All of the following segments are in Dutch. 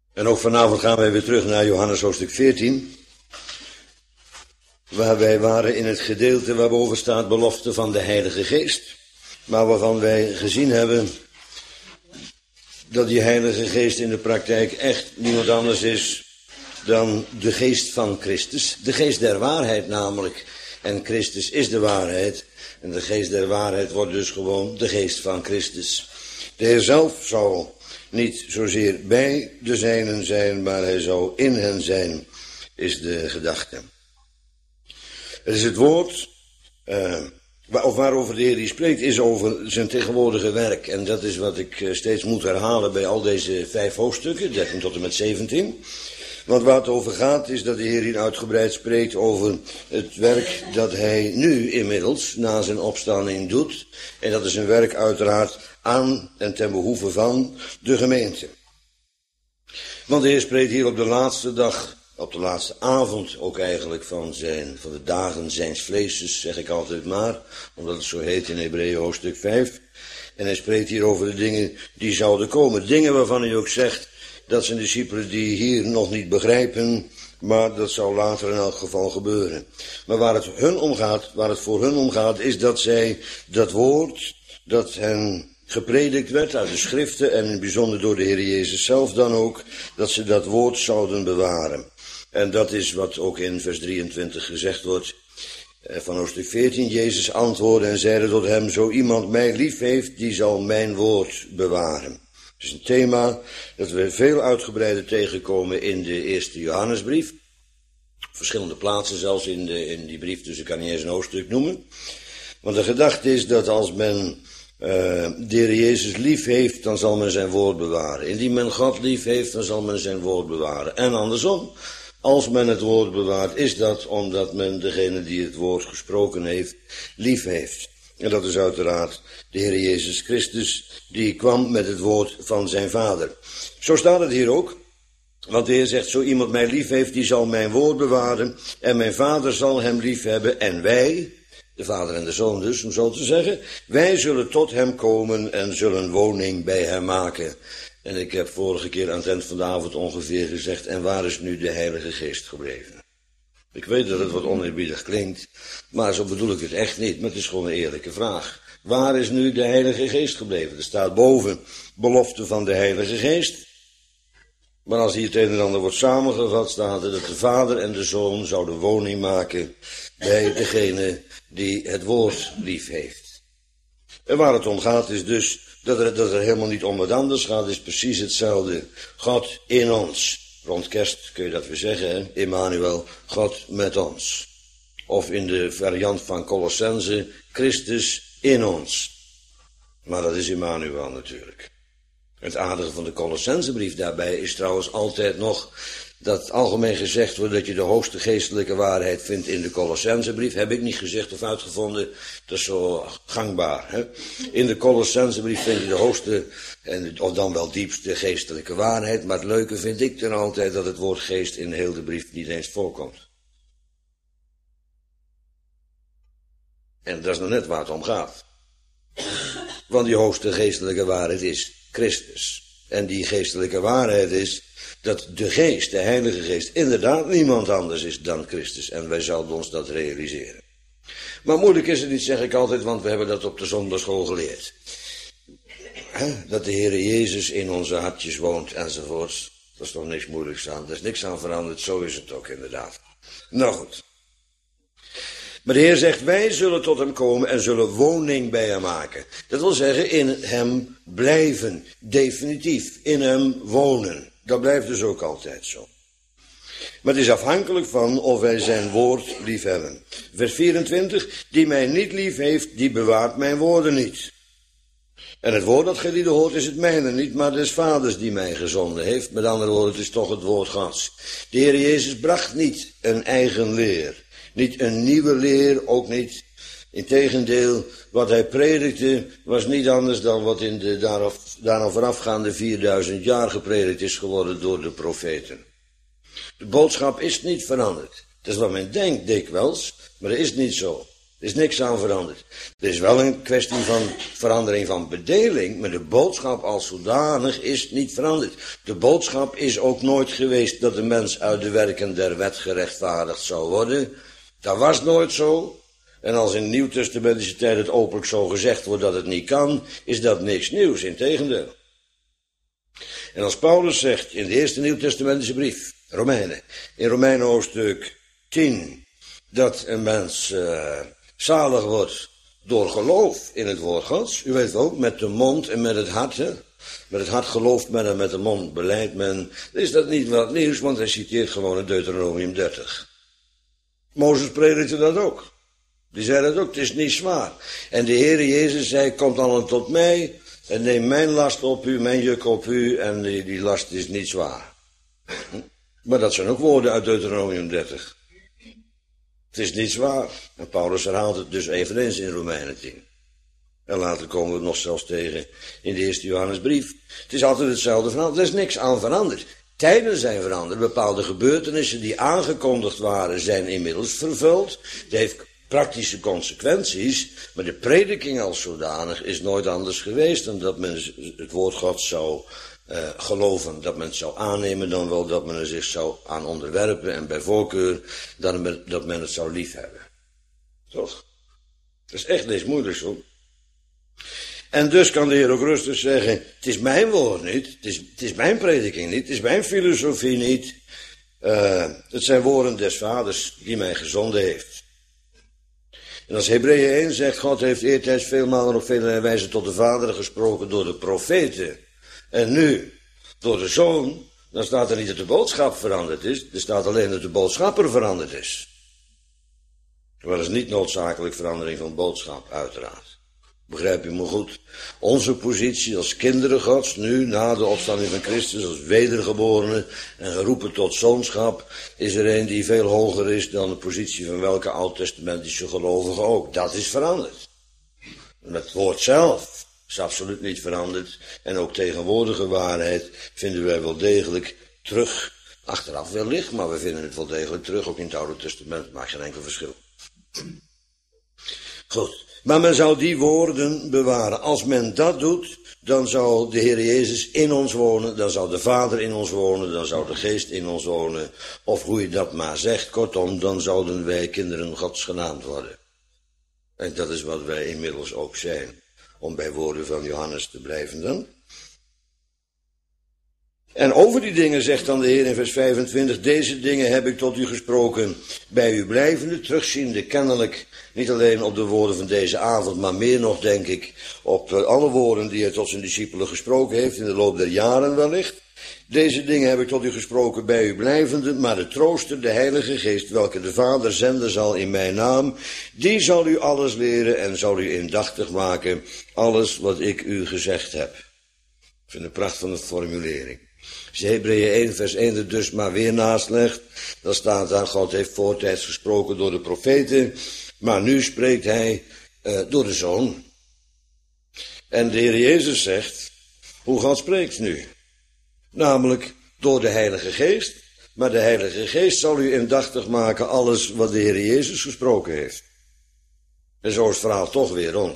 En ook vanavond gaan wij weer terug naar Johannes hoofdstuk 14. Waar wij waren in het gedeelte waarboven staat belofte van de Heilige Geest. Maar waarvan wij gezien hebben dat die Heilige Geest in de praktijk echt niemand anders is dan de geest van Christus. De geest der waarheid namelijk. En Christus is de waarheid. En de geest der waarheid wordt dus gewoon de geest van Christus. De Heer zelf zal niet zozeer bij de zijnen zijn, maar hij zou in hen zijn, is de gedachte. Het is het woord, waarover de Heer die spreekt, is over zijn tegenwoordige werk. En dat is wat ik steeds moet herhalen bij al deze 5 hoofdstukken, 13 tot en met 17. Want waar het over gaat is dat de Heer hier uitgebreid spreekt over het werk dat hij nu inmiddels na zijn opstanding doet. En dat is een werk uiteraard aan en ten behoeve van de gemeente. Want de Heer spreekt hier op de laatste dag, op de laatste avond ook eigenlijk van de dagen zijns vleeses, zeg ik altijd maar, omdat het zo heet in Hebreeën hoofdstuk 5. En hij spreekt hier over de dingen die zouden komen. Dingen waarvan hij ook zegt, dat zijn discipelen die hier nog niet begrijpen, maar dat zal later in elk geval gebeuren. Maar waar het voor hun om gaat, is dat zij dat woord dat hen gepredikt werd uit de schriften en in het bijzonder door de Heer Jezus zelf dan ook, dat ze dat woord zouden bewaren. En dat is wat ook in vers 23 gezegd wordt van hoofdstuk 14. Jezus antwoordde en zeide tot hem, zo iemand mij lief heeft, die zal mijn woord bewaren. Het is een thema dat we veel uitgebreider tegenkomen in de eerste Johannesbrief. Verschillende plaatsen zelfs in die brief, dus ik kan niet eens een hoofdstuk noemen. Want de gedachte is dat als men de Heer Jezus lief heeft, dan zal men zijn woord bewaren. Indien men God lief heeft, dan zal men zijn woord bewaren. En andersom, als men het woord bewaart, is dat omdat men degene die het woord gesproken heeft, lief heeft. En dat is uiteraard de Heer Jezus Christus, die kwam met het woord van zijn Vader. Zo staat het hier ook. Want de Heer zegt, zo iemand mij lief heeft, die zal mijn woord bewaren. En mijn Vader zal hem lief hebben. En wij, de Vader en de Zoon dus, om zo te zeggen, wij zullen tot hem komen en zullen woning bij hem maken. En ik heb vorige keer aan het eind van de avond ongeveer gezegd, en waar is nu de Heilige Geest gebleven? Ik weet dat het wat oneerbiedig klinkt, maar zo bedoel ik het echt niet. Maar het is gewoon een eerlijke vraag. Waar is nu de Heilige Geest gebleven? Er staat boven belofte van de Heilige Geest. Maar als hier het een en ander wordt samengevat, staat er dat de Vader en de Zoon zouden woning maken bij degene die het woord lief heeft. En waar het om gaat is dus dat er helemaal niet om wat anders gaat, is precies hetzelfde. God in ons. Rond kerst kun je dat weer zeggen, hè? Emmanuel, God met ons. Of in de variant van Colossense, Christus in ons. Maar dat is Emmanuel natuurlijk. Het aardige van de Colossensebrief daarbij is trouwens altijd nog dat algemeen gezegd wordt dat je de hoogste geestelijke waarheid vindt in de Colossensebrief. Heb ik niet gezegd of uitgevonden, dat is zo gangbaar. Hè? In de Colossensebrief vind je de hoogste, of dan wel diepste geestelijke waarheid. Maar het leuke vind ik dan altijd dat het woord geest in heel de brief niet eens voorkomt. En dat is nog net waar het om gaat. Want die hoogste geestelijke waarheid is Christus. En die geestelijke waarheid is dat de geest, de Heilige Geest, inderdaad niemand anders is dan Christus. En wij zouden ons dat realiseren. Maar moeilijk is het niet, zeg ik altijd, want we hebben dat op de zondagschool geleerd. Dat de Heer Jezus in onze hartjes woont enzovoorts. Dat is toch niks moeilijks aan. Er is niks aan veranderd, zo is het ook inderdaad. Nou goed. Maar de Heer zegt, wij zullen tot hem komen en zullen woning bij hem maken. Dat wil zeggen, in hem blijven, definitief, in hem wonen. Dat blijft dus ook altijd zo. Maar het is afhankelijk van of wij zijn woord lief hebben. Vers 24, die mij niet lief heeft, die bewaart mijn woorden niet. En het woord dat gij hoort is het mijne niet, maar des Vaders die mij gezonden heeft. Met andere woorden, het is toch het woord Gods. De Heer Jezus bracht niet een eigen leer. Niet een nieuwe leer, ook niet. Integendeel, wat hij predikte was niet anders dan wat in de daaraan voorafgaande 4000 jaar gepredikt is geworden door de profeten. De boodschap is niet veranderd. Dat is wat men denkt dikwijls, maar dat is niet zo. Er is niks aan veranderd. Er is wel een kwestie van verandering van bedeling, maar de boodschap als zodanig is niet veranderd. De boodschap is ook nooit geweest dat de mens uit de werken der wet gerechtvaardigd zou worden. Dat was nooit zo. En als in de nieuwtestamentische tijd het openlijk zo gezegd wordt dat het niet kan, is dat niks nieuws, integendeel. En als Paulus zegt in de eerste nieuwtestamentische brief, Romeinen, in Romeinen hoofdstuk 10, dat een mens zalig wordt door geloof in het woord Gods. U weet ook, met de mond en met het hart. Hè? Met het hart gelooft men en met de mond beleidt men. Dan is dat niet wat nieuws, want hij citeert gewoon in Deuteronomium 30. Mozes predikte dat ook. Die zei dat ook, het is niet zwaar. En de Heere Jezus zei, kom dan tot mij en neem mijn last op u, mijn juk op u en die last is niet zwaar. Maar dat zijn ook woorden uit Deuteronomium 30. Het is niet zwaar. En Paulus herhaalt het dus eveneens in Romeinen 10. En later komen we het nog zelfs tegen in de eerste Johannesbrief. Het is altijd hetzelfde verhaal. Er is niks aan veranderd. Tijden zijn veranderd. Bepaalde gebeurtenissen die aangekondigd waren zijn inmiddels vervuld. Het heeft praktische consequenties. Maar de prediking als zodanig is nooit anders geweest dan dat men het woord Gods zou geloven, dat men het zou aannemen, dan wel dat men er zich zou aan onderwerpen en bij voorkeur dat men het zou liefhebben. Toch? Dat is echt niks moeilijks hoor. En dus kan de Heer ook rustig zeggen, het is mijn woord niet, het is mijn prediking niet, het is mijn filosofie niet. Het zijn woorden des Vaders die mij gezonden heeft. En als Hebreeën 1 zegt, God heeft eertijds veelmalen op vele wijzen tot de Vader gesproken door de profeten. En nu, door de Zoon, dan staat er niet dat de boodschap veranderd is. Er staat alleen dat de boodschapper veranderd is. Dat is niet noodzakelijk verandering van boodschap, uiteraard. Begrijp je me goed? Onze positie als kinderen Gods, nu na de opstanding van Christus, als wedergeborenen en geroepen tot zoonschap, is er een die veel hoger is dan de positie van welke oud-testamentische gelovige ook. Dat is veranderd. En het woord zelf is absoluut niet veranderd. En ook tegenwoordige waarheid vinden wij wel degelijk terug. Achteraf wellicht, maar we vinden het wel degelijk terug. Ook in het Oude Testament maakt geen enkel verschil. Goed. Maar men zou die woorden bewaren. Als men dat doet, dan zou de Heer Jezus in ons wonen. Dan zou de Vader in ons wonen. Dan zou de Geest in ons wonen. Of hoe je dat maar zegt. Kortom, dan zouden wij kinderen Gods genaamd worden. En dat is wat wij inmiddels ook zijn. Om bij woorden van Johannes te blijven dan. En over die dingen zegt dan de Heer in vers 25, deze dingen heb ik tot u gesproken, bij u blijvende, terugziende kennelijk, niet alleen op de woorden van deze avond, maar meer nog, denk ik, op alle woorden die hij tot zijn discipelen gesproken heeft, in de loop der jaren wellicht. Deze dingen heb ik tot u gesproken, bij u blijvende, maar de trooster, de Heilige Geest, welke de Vader zenden zal in mijn naam, die zal u alles leren en zal u indachtig maken, alles wat ik u gezegd heb. Ik vind de pracht van de formulering. Als je Hebreeën 1 vers 1 er dus maar weer naast legt, dan staat daar, God heeft voortijds gesproken door de profeten, maar nu spreekt hij door de Zoon. En de Heer Jezus zegt, hoe God spreekt nu? Namelijk door de Heilige Geest, maar de Heilige Geest zal u indachtig maken alles wat de Heer Jezus gesproken heeft. En zo is het verhaal toch weer rond.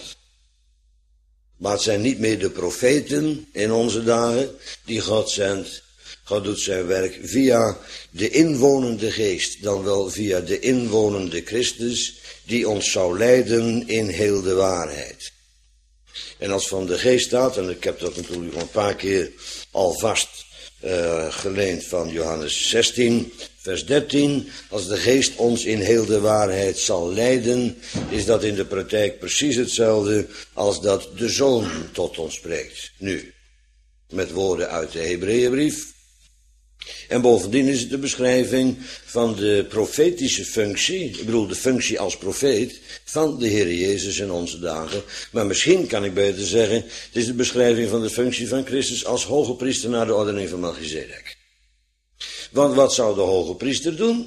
Maar het zijn niet meer de profeten in onze dagen die God zendt. God doet zijn werk via de inwonende Geest, dan wel via de inwonende Christus, die ons zou leiden in heel de waarheid. En als van de Geest staat, en ik heb dat natuurlijk al een paar keer alvast geleend van Johannes 16, vers 13. Als de Geest ons in heel de waarheid zal leiden, is dat in de praktijk precies hetzelfde als dat de Zoon tot ons spreekt. Nu, met woorden uit de Hebreeënbrief. En bovendien is het de beschrijving van de profetische functie, ik bedoel de functie als profeet, van de Heer Jezus in onze dagen. Maar misschien kan ik beter zeggen, het is de beschrijving van de functie van Christus als hoge priester naar de ordening van Melchizedek. Want wat zou de hoge priester doen?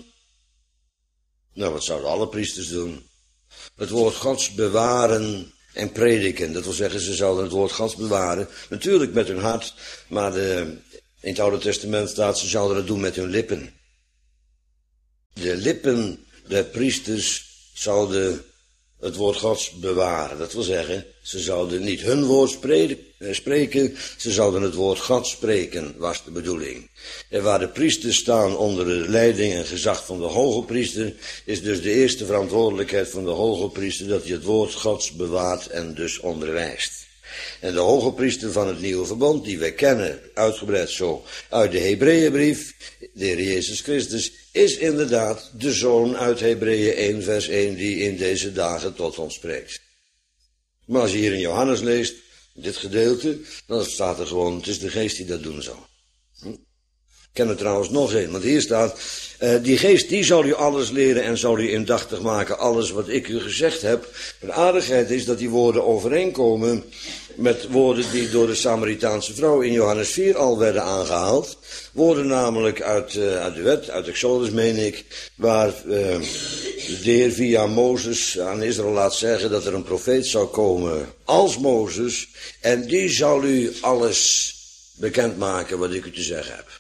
Nou, wat zouden alle priesters doen? Het woord Gods bewaren en prediken. Dat wil zeggen, ze zouden het woord Gods bewaren. Natuurlijk met hun hart, maar in het Oude Testament staat, ze zouden het doen met hun lippen. De lippen der priesters zouden het woord Gods bewaren. Dat wil zeggen, ze zouden niet hun woord spreken, ze zouden het woord God spreken, was de bedoeling. En waar de priesters staan onder de leiding en gezag van de hoge priester, is dus de eerste verantwoordelijkheid van de hoge priester dat hij het woord Gods bewaart en dus onderwijst. En de hoge priester van het nieuwe verbond, die wij kennen, uitgebreid zo uit de Hebreeënbrief, de Heer Jezus Christus, is inderdaad de Zoon uit Hebreeën 1 vers 1 die in deze dagen tot ons spreekt. Maar als je hier in Johannes leest, dit gedeelte, dan staat er gewoon, het is de geest die dat doen zal. Ik ken er trouwens nog één, want hier staat, die geest die zal u alles leren en zal u indachtig maken, alles wat ik u gezegd heb. De aardigheid is dat die woorden overeenkomen met woorden die door de Samaritaanse vrouw in Johannes 4 al werden aangehaald. Woorden namelijk uit de wet, uit Exodus meen ik, waar de Heer via Mozes aan Israël laat zeggen dat er een profeet zou komen als Mozes en die zal u alles bekendmaken wat ik u te zeggen heb.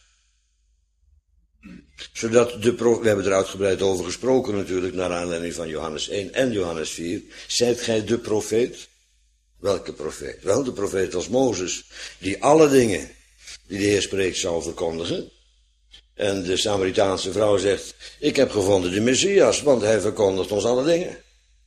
Zodat we hebben er uitgebreid over gesproken natuurlijk, naar aanleiding van Johannes 1 en Johannes 4. Zijt gij de profeet? Welke profeet? Wel, de profeet als Mozes, die alle dingen die de Heer spreekt zou verkondigen. En de Samaritaanse vrouw zegt, ik heb gevonden de Messias, want hij verkondigt ons alle dingen.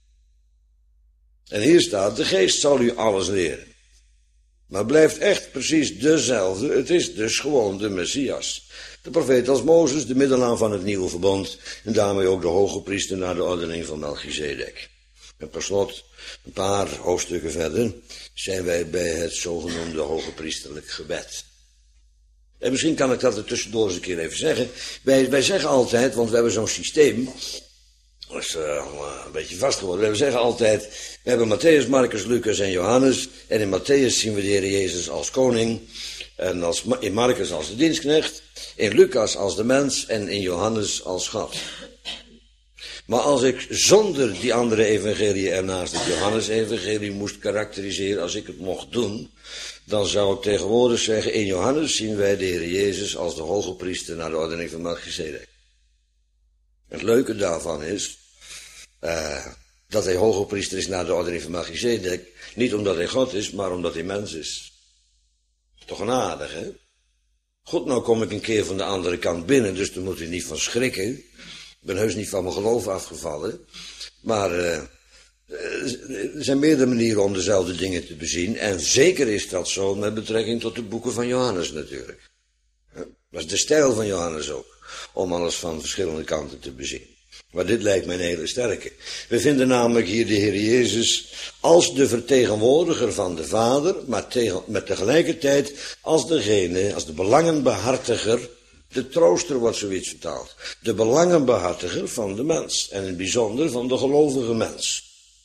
En hier staat, de geest zal u alles leren. Maar blijft echt precies dezelfde, het is dus gewoon de Messias. De profeet als Mozes, de middelaar van het nieuwe verbond, en daarmee ook de hoge priester naar de ordening van Melchizedek. En per slot, een paar hoofdstukken verder, zijn wij bij het zogenoemde hoge priesterlijk gebed. En misschien kan ik dat er tussendoor eens een keer even zeggen. Wij zeggen altijd, want we hebben zo'n systeem, dat is een beetje vast geworden. We zeggen altijd, we hebben Matthäus, Marcus, Lucas en Johannes. En in Matthäus zien we de Heer Jezus als koning. En in Marcus als de dienstknecht. In Lucas als de mens. En in Johannes als God. Maar als ik zonder die andere evangelie ernaast het Johannes-evangelie moest karakteriseren, als ik het mocht doen, dan zou ik tegenwoordig zeggen, in Johannes zien wij de Heer Jezus als de hoge priester naar de ordening van Melchizedek. Het leuke daarvan is, dat hij hoge priester is naar de ordening van Melchizedek, niet omdat hij God is, maar omdat hij mens is. Toch een aardig, hè? Goed, nou kom ik een keer van de andere kant binnen, dus daar moet u niet van schrikken. Ik ben heus niet van mijn geloof afgevallen. Maar er zijn meerdere manieren om dezelfde dingen te bezien. En zeker is dat zo met betrekking tot de boeken van Johannes natuurlijk. Dat is de stijl van Johannes ook. Om alles van verschillende kanten te bezien. Maar dit lijkt mij een hele sterke. We vinden namelijk hier de Heer Jezus als de vertegenwoordiger van de Vader. Maar met tegelijkertijd als de belangenbehartiger. De trooster wordt zoiets vertaald. De belangenbehartiger van de mens. En in het bijzonder van de gelovige mens.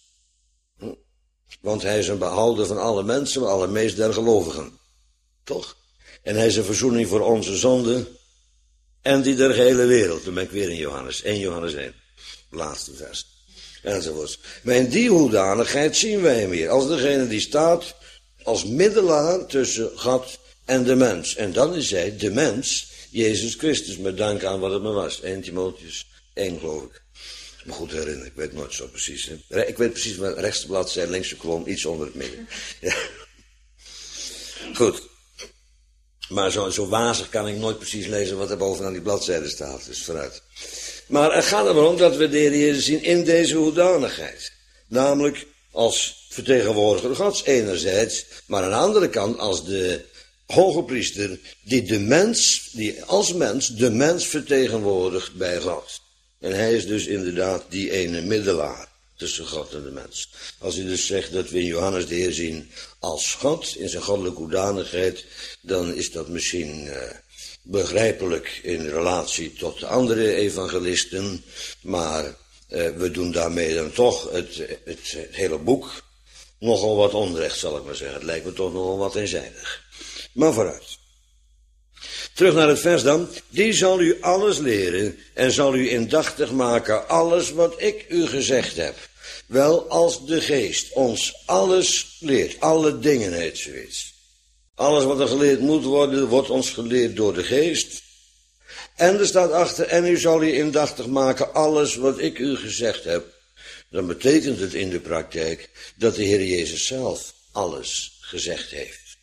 Want hij is een behouden van alle mensen, maar allermeest der gelovigen. Toch? En hij is een verzoening voor onze zonden. En die der gehele wereld. Dan ben ik weer in Johannes. 1 Johannes 1. Laatste vers. Enzovoorts. Maar in die hoedanigheid zien wij hem hier. Als degene die staat als middelaar tussen God en de mens. En dan is hij de mens, Jezus Christus, met dank aan wat het me was. 1 Timotheus 1 geloof ik. Me goed herinneren, ik weet nooit zo precies. Hè? Ik weet precies wat rechtse bladzijde, linkse kolom, iets onder het midden. Ja. Goed. Maar zo wazig kan ik nooit precies lezen wat er bovenaan die bladzijde staat. Dus vooruit. Maar het gaat er maar om dat we de Heer Jezus zien in deze hoedanigheid. Namelijk als vertegenwoordiger Gods enerzijds, maar aan de andere kant als de hoge priester die als mens de mens vertegenwoordigt bij God. En hij is dus inderdaad die ene middelaar tussen God en de mens. Als u dus zegt dat we in Johannes de Heer zien als God, in zijn goddelijke hoedanigheid, dan is dat misschien begrijpelijk in relatie tot de andere evangelisten, maar we doen daarmee dan toch het hele boek nogal wat onrecht, zal ik maar zeggen. Het lijkt me toch nogal wat eenzijdig. Maar vooruit. Terug naar het vers dan. Die zal u alles leren en zal u indachtig maken alles wat ik u gezegd heb. Wel, als de geest ons alles leert. Alle dingen heet zoiets. Alles wat er geleerd moet worden, wordt ons geleerd door de geest. En er staat achter, en u zal u indachtig maken alles wat ik u gezegd heb. dan betekent het in de praktijk dat de Heer Jezus zelf alles gezegd heeft.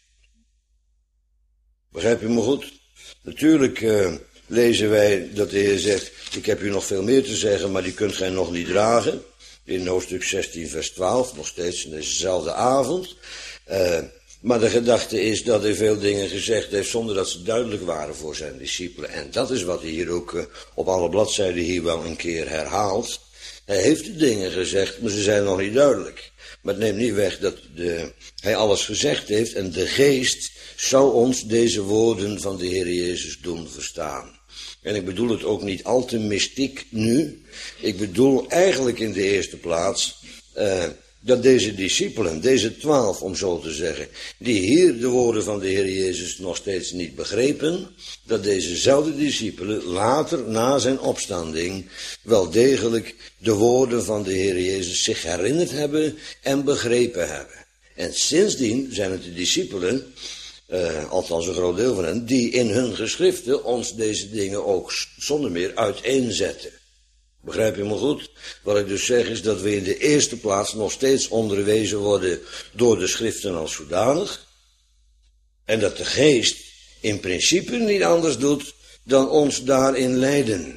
Begrijp u me goed? Natuurlijk lezen wij dat de Heer zegt, ik heb u nog veel meer te zeggen, maar die kunt gij nog niet dragen. In hoofdstuk 16 vers 12, nog steeds in dezezelfde avond. Maar de gedachte is dat hij veel dingen gezegd heeft zonder dat ze duidelijk waren voor zijn discipelen. En dat is wat hij hier ook op alle bladzijden hier wel een keer herhaalt. Hij heeft de dingen gezegd, maar ze zijn nog niet duidelijk. Maar het neemt niet weg dat hij alles gezegd heeft en de geest zou ons deze woorden van de Heer Jezus doen verstaan. En ik bedoel het ook niet al te mystiek nu. Ik bedoel eigenlijk in de eerste plaats dat deze discipelen, deze 12 om zo te zeggen, die hier de woorden van de Heer Jezus nog steeds niet begrepen, dat dezezelfde discipelen later na zijn opstanding wel degelijk de woorden van de Heer Jezus zich herinnerd hebben en begrepen hebben. En sindsdien zijn het de discipelen, althans een groot deel van hen, die in hun geschriften ons deze dingen ook zonder meer uiteenzetten. Begrijp je me goed? Wat ik dus zeg is dat we in de eerste plaats nog steeds onderwezen worden door de schriften als zodanig. En dat de geest in principe niet anders doet dan ons daarin leiden.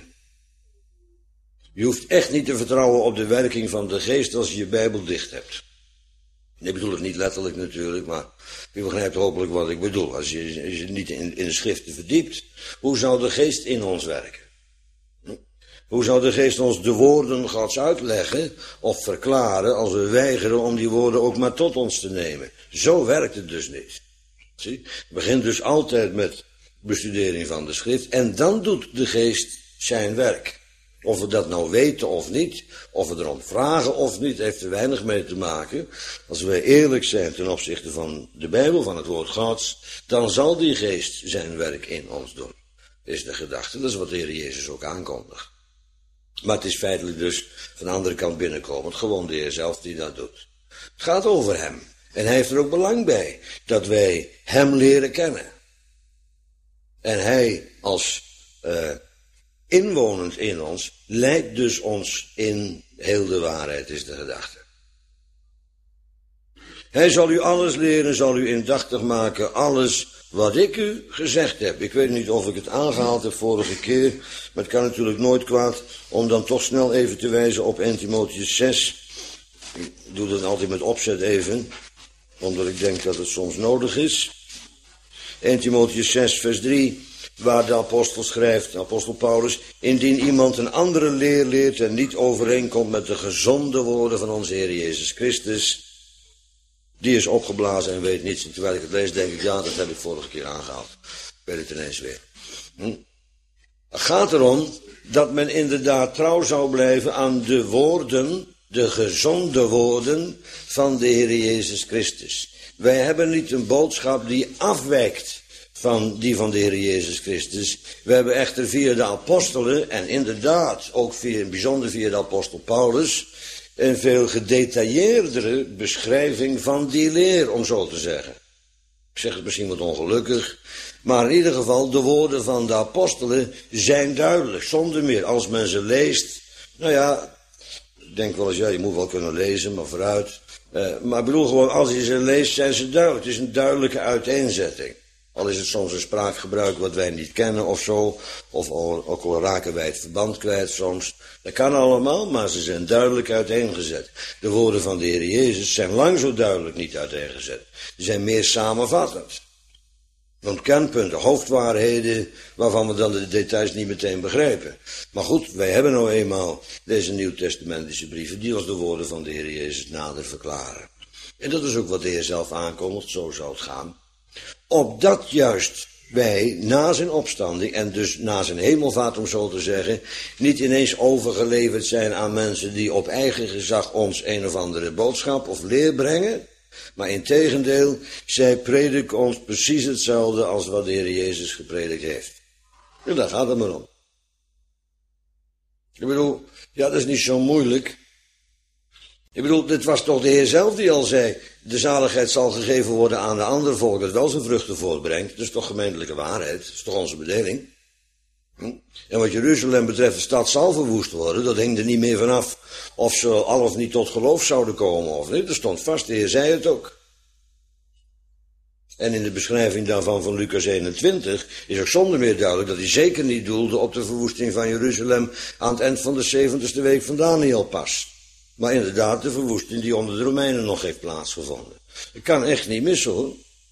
Je hoeft echt niet te vertrouwen op de werking van de geest als je je Bijbel dicht hebt. Ik bedoel het niet letterlijk natuurlijk, maar u begrijpt hopelijk wat ik bedoel. Als je niet in de schriften verdiept, hoe zou de geest in ons werken? Hoe zou de geest ons de woorden Gods uitleggen of verklaren als we weigeren om die woorden ook maar tot ons te nemen? Zo werkt het dus niet. Zie? Het begint dus altijd met bestudering van de schrift en dan doet de geest zijn werk. Of we dat nou weten of niet, of we erom vragen of niet, heeft er weinig mee te maken. Als wij eerlijk zijn ten opzichte van de Bijbel, van het woord Gods, dan zal die geest zijn werk in ons doen. Is de gedachte, dat is wat de Heer Jezus ook aankondigt. Maar het is feitelijk dus van de andere kant binnenkomend, gewoon de Heer zelf die dat doet. Het gaat over hem. En hij heeft er ook belang bij dat wij hem leren kennen. En hij als inwonend in ons leidt dus ons in heel de waarheid, is de gedachte. Hij zal u alles leren, zal u indachtig maken, alles wat ik u gezegd heb. Ik weet niet of ik het aangehaald heb vorige keer, maar het kan natuurlijk nooit kwaad om dan toch snel even te wijzen op 1 Timotheüs 6. Ik doe dat altijd met opzet even, omdat ik denk dat het soms nodig is. 1 Timotheüs 6 vers 3, waar de apostel schrijft, de apostel Paulus, indien iemand een andere leer leert en niet overeenkomt met de gezonde woorden van onze Heer Jezus Christus, die is opgeblazen en weet niets. En terwijl ik het lees, denk ik, ja, dat heb ik vorige keer aangehaald. Ik weet het ineens weer. Het gaat erom dat men inderdaad trouw zou blijven aan de woorden, de gezonde woorden van de Heer Jezus Christus. Wij hebben niet een boodschap die afwijkt van die van de Heer Jezus Christus. We hebben echter via de apostelen, en inderdaad ook bijzonder via de apostel Paulus, een veel gedetailleerdere beschrijving van die leer, om zo te zeggen. Ik zeg het misschien wat ongelukkig, maar in ieder geval, de woorden van de apostelen zijn duidelijk, zonder meer. Als men ze leest, nou ja, ik denk wel eens, ja, je moet wel kunnen lezen, maar vooruit. Maar ik bedoel gewoon, als je ze leest, zijn ze duidelijk. Het is een duidelijke uiteenzetting. Al is het soms een spraakgebruik wat wij niet kennen of zo, of ook al raken wij het verband kwijt soms. Dat kan allemaal, maar ze zijn duidelijk uiteengezet. De woorden van de Heer Jezus zijn lang zo duidelijk niet uiteengezet. Ze zijn meer samenvattend. Want kernpunten, hoofdwaarheden, waarvan we dan de details niet meteen begrijpen. Maar goed, wij hebben nou eenmaal deze nieuwtestamentische brieven, die ons de woorden van de Heer Jezus nader verklaren. En dat is ook wat de Heer zelf aankondigt, zo zou het gaan. Opdat juist wij na zijn opstanding en dus na zijn hemelvaart, om zo te zeggen, niet ineens overgeleverd zijn aan mensen die op eigen gezag ons een of andere boodschap of leer brengen, maar integendeel, zij prediken ons precies hetzelfde als wat de Heer Jezus gepredikt heeft. En daar gaat het maar om. Ik bedoel, ja, dat is niet zo moeilijk. Ik bedoel, dit was toch de Heer zelf die al zei, de zaligheid zal gegeven worden aan de andere volken, dat wel zijn vruchten voortbrengt. Dat is toch gemeentelijke waarheid, dat is toch onze bedeling. En wat Jeruzalem betreft, de stad zal verwoest worden. Dat hing er niet meer vanaf of ze al of niet tot geloof zouden komen of niet. Dat stond vast, de Heer zei het ook. En in de beschrijving daarvan van Lucas 21 is ook zonder meer duidelijk dat hij zeker niet doelde op de verwoesting van Jeruzalem aan het eind van de 70ste week van Daniel pas. Maar inderdaad de verwoesting die onder de Romeinen nog heeft plaatsgevonden. Het kan echt niet missen hoor.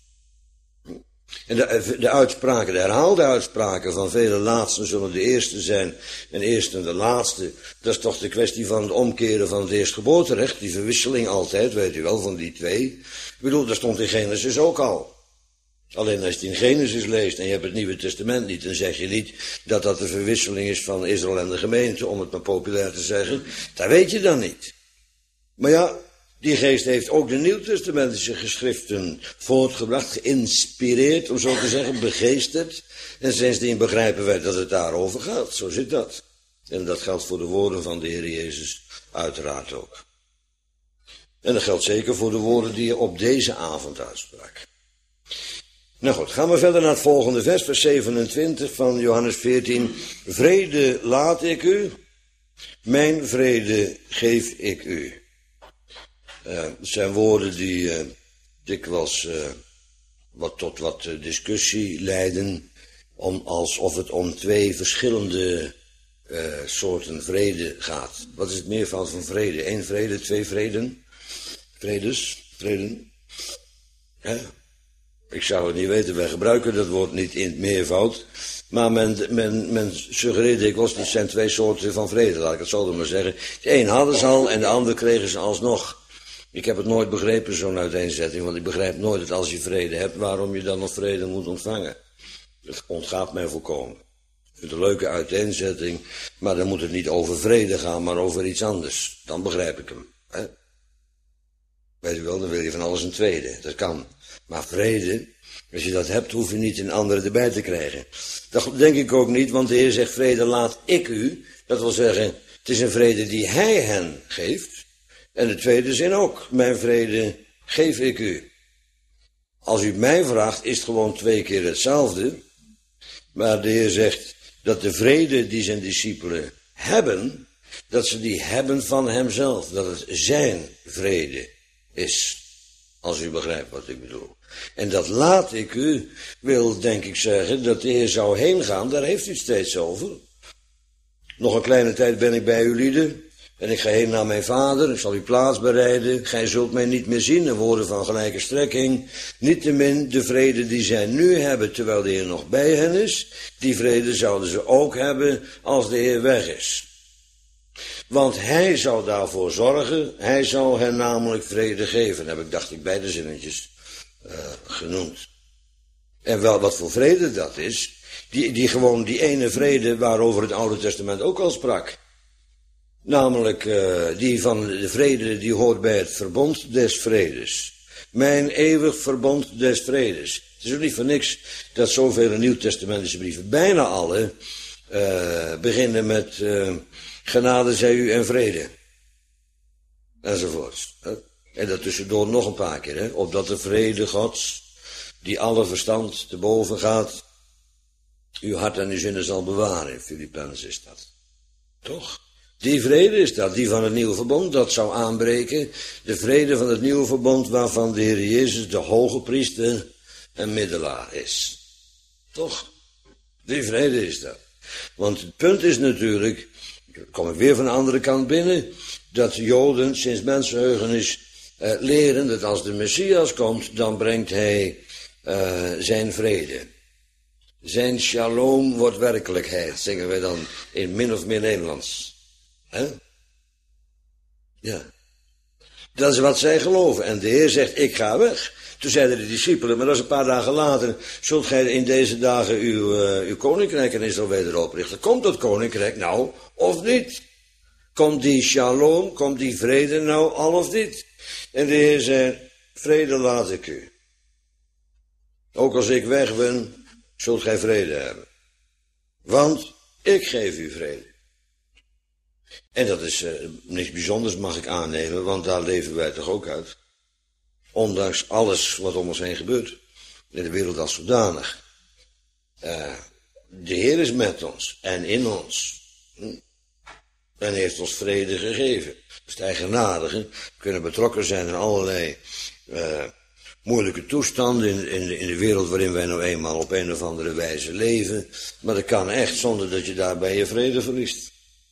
En de uitspraken, de herhaalde uitspraken van vele laatsten zullen de eerste zijn en eerste en de laatste. Dat is toch de kwestie van het omkeren van het eerstgeboorterecht. Die verwisseling altijd, weet u wel, van die twee. Ik bedoel, dat stond in Genesis ook al. Alleen als je het in Genesis leest en je hebt het Nieuwe Testament niet, dan zeg je niet dat dat de verwisseling is van Israël en de gemeente, om het maar populair te zeggen. Dat weet je dan niet. Maar ja, die geest heeft ook de Nieuwtestamentische geschriften voortgebracht, geïnspireerd, om zo te zeggen, begeesterd. En sindsdien begrijpen wij dat het daarover gaat. Zo zit dat. En dat geldt voor de woorden van de Heer Jezus uiteraard ook. En dat geldt zeker voor de woorden die je op deze avond uitsprak. Nou goed, gaan we verder naar het volgende vers, vers 27 van Johannes 14. Vrede laat ik u, mijn vrede geef ik u. Het zijn woorden die dikwijls tot wat discussie leiden, alsof het om twee verschillende soorten vrede gaat. Wat is het meervoud van vrede? 1 vrede, 2 vreden? Vreden? Ja. Ik zou het niet weten, wij gebruiken dat woord niet in het meervoud. Maar men suggereert dikwijls, dit zijn 2 soorten van vrede, laat ik het zo maar zeggen. De een hadden ze al en de ander kregen ze alsnog. Ik heb het nooit begrepen, zo'n uiteenzetting, want ik begrijp nooit dat als je vrede hebt, waarom je dan nog vrede moet ontvangen. Dat ontgaat mij volkomen. Ik vind het een leuke uiteenzetting, maar dan moet het niet over vrede gaan, maar over iets anders. Dan begrijp ik hem. Hè? Weet je wel, dan wil je van alles een tweede. Dat kan. Maar vrede, als je dat hebt, hoef je niet een andere erbij te krijgen. Dat denk ik ook niet, want de Heer zegt, vrede laat ik u. Dat wil zeggen, het is een vrede die Hij hen geeft. En de tweede zin ook, mijn vrede geef ik u. Als u mij vraagt, is het gewoon 2 keer hetzelfde. Maar de Heer zegt dat de vrede die zijn discipelen hebben, dat ze die hebben van Hemzelf. Dat het zijn vrede is. Als u begrijpt wat ik bedoel. En dat laat ik u, wil denk ik zeggen, dat de Heer zou heen gaan, daar heeft u het steeds over. Nog een kleine tijd ben ik bij u lieden. En ik ga heen naar mijn Vader, ik zal u plaats bereiden. Gij zult mij niet meer zien, in woorden van gelijke strekking. Niettemin de vrede die zij nu hebben, terwijl de Heer nog bij hen is, die vrede zouden ze ook hebben als de Heer weg is. Want Hij zou daarvoor zorgen, Hij zou hen namelijk vrede geven. Dat heb ik, dacht ik, beide zinnetjes genoemd. En wel wat voor vrede dat is, die ene vrede waarover het Oude Testament ook al sprak. Namelijk die van de vrede die hoort bij het verbond des vredes. Mijn eeuwig verbond des vredes. Het is ook niet voor niks dat zoveel Nieuwtestamentische brieven, bijna alle, beginnen met genade zij u en vrede. Enzovoorts. En dat tussendoor nog een paar keer, hè? Opdat de vrede Gods, die alle verstand te boven gaat, uw hart en uw zinnen zal bewaren. In Filippenzen is dat. Toch? Die vrede is dat, die van het nieuwe verbond, dat zou aanbreken. De vrede van het nieuwe verbond waarvan de Heer Jezus de hoge priester en middelaar is. Toch? Die vrede is dat. Want het punt is natuurlijk, kom ik weer van de andere kant binnen, dat Joden sinds mensenheugenis leren dat als de Messias komt, dan brengt hij zijn vrede. Zijn shalom wordt werkelijkheid, zingen wij dan in min of meer Nederlands. Hè? Ja. Dat is wat zij geloven. En de Heer zegt, ik ga weg. Toen zeiden de discipelen, maar dat is een paar dagen later, zult gij in deze dagen uw koninkrijk in Israël weder oprichten. Komt dat koninkrijk nou, of niet? Komt die shalom, komt die vrede nou, al of niet? En de Heer zei, vrede laat ik u. Ook als ik weg ben, zult gij vrede hebben. Want ik geef u vrede. En dat is niks bijzonders, mag ik aannemen, want daar leven wij toch ook uit. Ondanks alles wat om ons heen gebeurt. In de wereld als zodanig. de Heer is met ons en in ons. En heeft ons vrede gegeven. Dat is het eigenaardige. We kunnen betrokken zijn in allerlei moeilijke toestanden in de wereld waarin wij nou eenmaal op een of andere wijze leven. Maar dat kan echt zonder dat je daarbij je vrede verliest.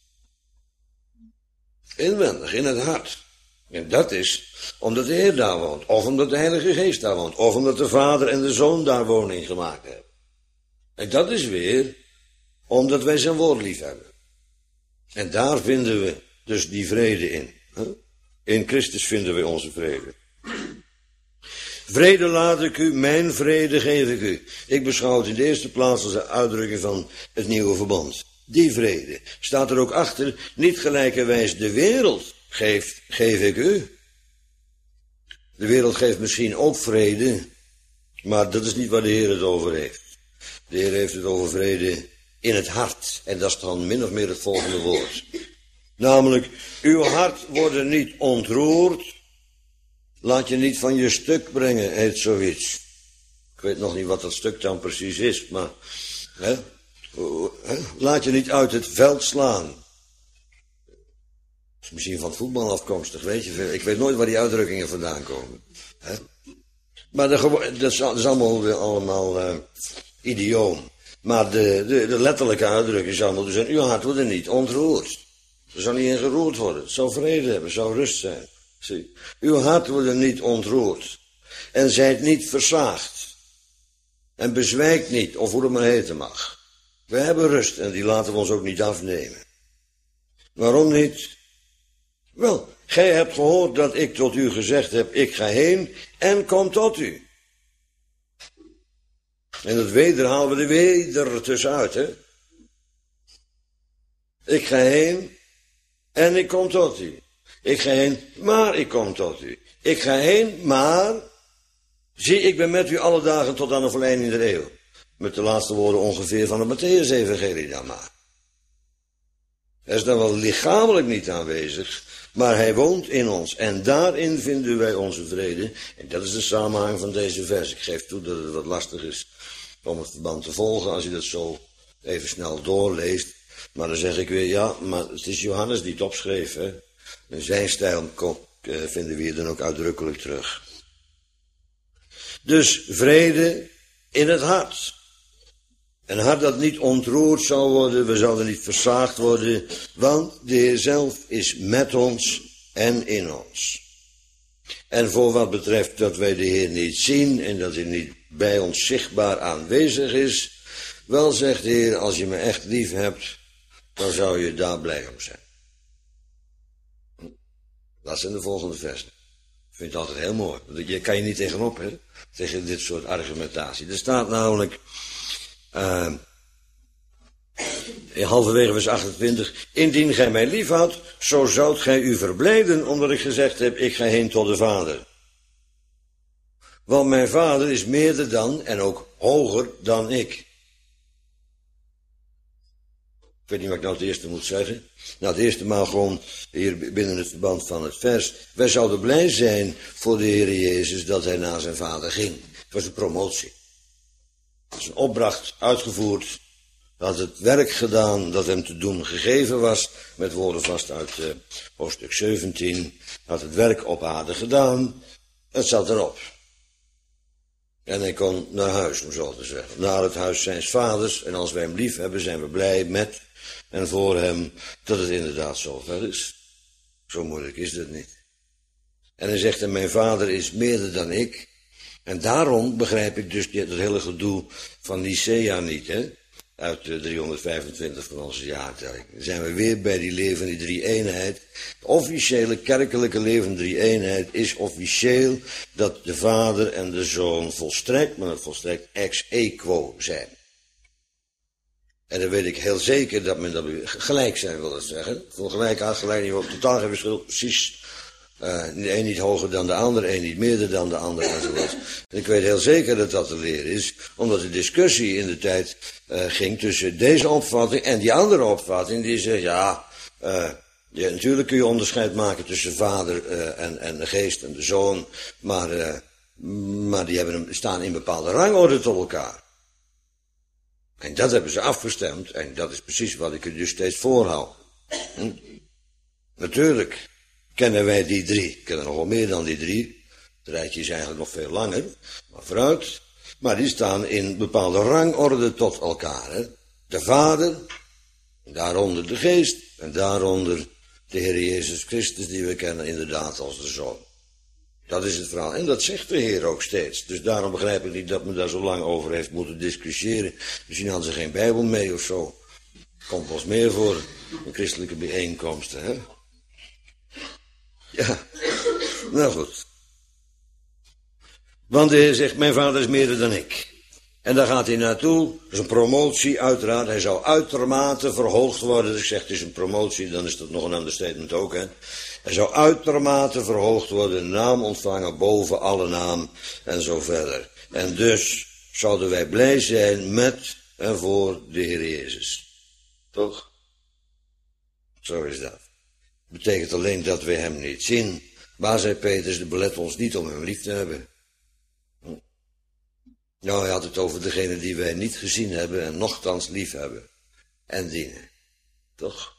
Inwendig, in het hart. En dat is omdat de Heer daar woont. Of omdat de Heilige Geest daar woont. Of omdat de Vader en de Zoon daar woning gemaakt hebben. En dat is weer omdat wij zijn woord lief hebben. En daar vinden we dus die vrede in. In Christus vinden we onze vrede. Vrede laat ik u, mijn vrede geef ik u. Ik beschouw het in de eerste plaats als de uitdrukking van het nieuwe verbond. Die vrede. Staat er ook achter, niet gelijkerwijs de wereld geef ik u. De wereld geeft misschien ook vrede, maar dat is niet waar de Heer het over heeft. De Heer heeft het over vrede in het hart. En dat is dan min of meer het volgende woord. Namelijk, uw hart wordt niet ontroerd. Laat je niet van je stuk brengen, heet zoiets. Ik weet nog niet wat dat stuk dan precies is, maar laat je niet uit het veld slaan. Dat is misschien van het voetbal afkomstig, weet je veel. Ik weet nooit waar die uitdrukkingen vandaan komen. Maar dat is allemaal idioom. Maar de letterlijke uitdrukking zou moeten zijn, uw hart wordt niet ontroerd. Er zou niet in geroerd worden. Het zou vrede hebben, het zou rust zijn. Zie. Uw hart wordt niet ontroerd. En zijt niet versaagd. En bezwijkt niet, of hoe het maar heten mag. We hebben rust en die laten we ons ook niet afnemen. Waarom niet? Wel, gij hebt gehoord dat ik tot u gezegd heb, ik ga heen en kom tot u. En het weder halen we de weder tussenuit, hè. Ik ga heen en ik kom tot u. Ik ga heen, maar ik kom tot u. Ik ga heen, maar zie, ik ben met u alle dagen tot aan de verleiding der eeuw. Met de laatste woorden ongeveer van het Mattheüs-evangelie dan maar. Hij is dan wel lichamelijk niet aanwezig, maar hij woont in ons. En daarin vinden wij onze vrede. En dat is de samenhang van deze vers. Ik geef toe dat het wat lastig is om het verband te volgen als je dat zo even snel doorleest. Maar dan zeg ik weer, ja, maar het is Johannes die het opschreef, hè. En zijn stijl vinden we hier dan ook uitdrukkelijk terug. Dus vrede in het hart. Een hart dat niet ontroerd zal worden, we zouden niet versaagd worden, want de Heer zelf is met ons en in ons. En voor wat betreft dat wij de Heer niet zien en dat hij niet bij ons zichtbaar aanwezig is, wel zegt de Heer, als je me echt lief hebt, dan zou je daar blij om zijn. Dat zijn de volgende versen. Ik vind het altijd heel mooi. Je kan je niet tegenop, hè, tegen dit soort argumentatie. Er staat namelijk, halverwege vers 28, indien gij mij lief houdt, zo zoudt gij u verblijden, omdat ik gezegd heb, ik ga heen tot de Vader. Want mijn Vader is meerder dan, en ook hoger dan ik. Ik weet niet wat ik nou het eerste moet zeggen. Nou, het eerste maal gewoon hier binnen het verband van het vers. Wij zouden blij zijn voor de Heer Jezus dat hij naar zijn Vader ging. Het was een promotie. Het was een opdracht uitgevoerd. Hij had het werk gedaan dat hem te doen gegeven was. Met woorden vast uit hoofdstuk 17. Hij had het werk op aarde gedaan. Het zat erop. En hij kon naar huis, om zo te zeggen. Naar het huis zijns vaders. En als wij hem lief hebben, zijn we blij met en voor hem dat het inderdaad zo ver is. Zo moeilijk is dat niet. En hij zegt, en mijn Vader is meerder dan ik. En daarom begrijp ik dus het hele gedoe van Nicea niet, hè. Uit 325 van onze jaartelling. Dan zijn we weer bij die levende drie-eenheid. De officiële kerkelijke levende drie-eenheid is officieel dat de Vader en de Zoon volstrekt, maar het volstrekt ex equo zijn. En dan weet ik heel zeker dat men dat gelijk zijn wil dat zeggen. Van gelijk aan gelijk niet, totaal geen verschil, precies. De een niet hoger dan de ander, een niet meerder dan de ander enzovoort. En ik weet heel zeker dat dat de leer is, omdat de discussie in de tijd ging tussen deze opvatting en die andere opvatting, die zegt, ja, natuurlijk kun je onderscheid maken tussen vader en de geest en de zoon, maar die staan in bepaalde rangorde tot elkaar. En dat hebben ze afgestemd en dat is precies wat ik er dus steeds voorhoud. Natuurlijk kennen wij die drie. Ik ken er nog wel meer dan die drie. Het rijtje is eigenlijk nog veel langer, maar vooruit. Maar die staan in bepaalde rangorde tot elkaar. Hè? De Vader, daaronder de Geest en daaronder de Heer Jezus Christus die we kennen inderdaad als de Zoon. Dat is het verhaal. En dat zegt de Heer ook steeds. Dus daarom begrijp ik niet dat men daar zo lang over heeft moeten discussiëren. Misschien hadden ze geen Bijbel mee of zo. Komt wel eens meer voor in christelijke bijeenkomsten, hè? Ja, nou goed. Want de Heer zegt, mijn vader is meer dan ik. En daar gaat hij naartoe. Dat is een promotie, uiteraard. Hij zou uitermate verhoogd worden. Dus ik zeg, het is een promotie, dan is dat nog een understatement ook, hè. Hij zou uitermate verhoogd worden, naam ontvangen boven alle naam en zo verder. En dus zouden wij blij zijn met en voor de Heer Jezus. Toch? Zo is dat. Betekent alleen dat we hem niet zien. Maar, zei Petrus, de belet ons niet om hem lief te hebben. Nou, hij had het over degene die wij niet gezien hebben en nochtans lief hebben. En dienen. Toch?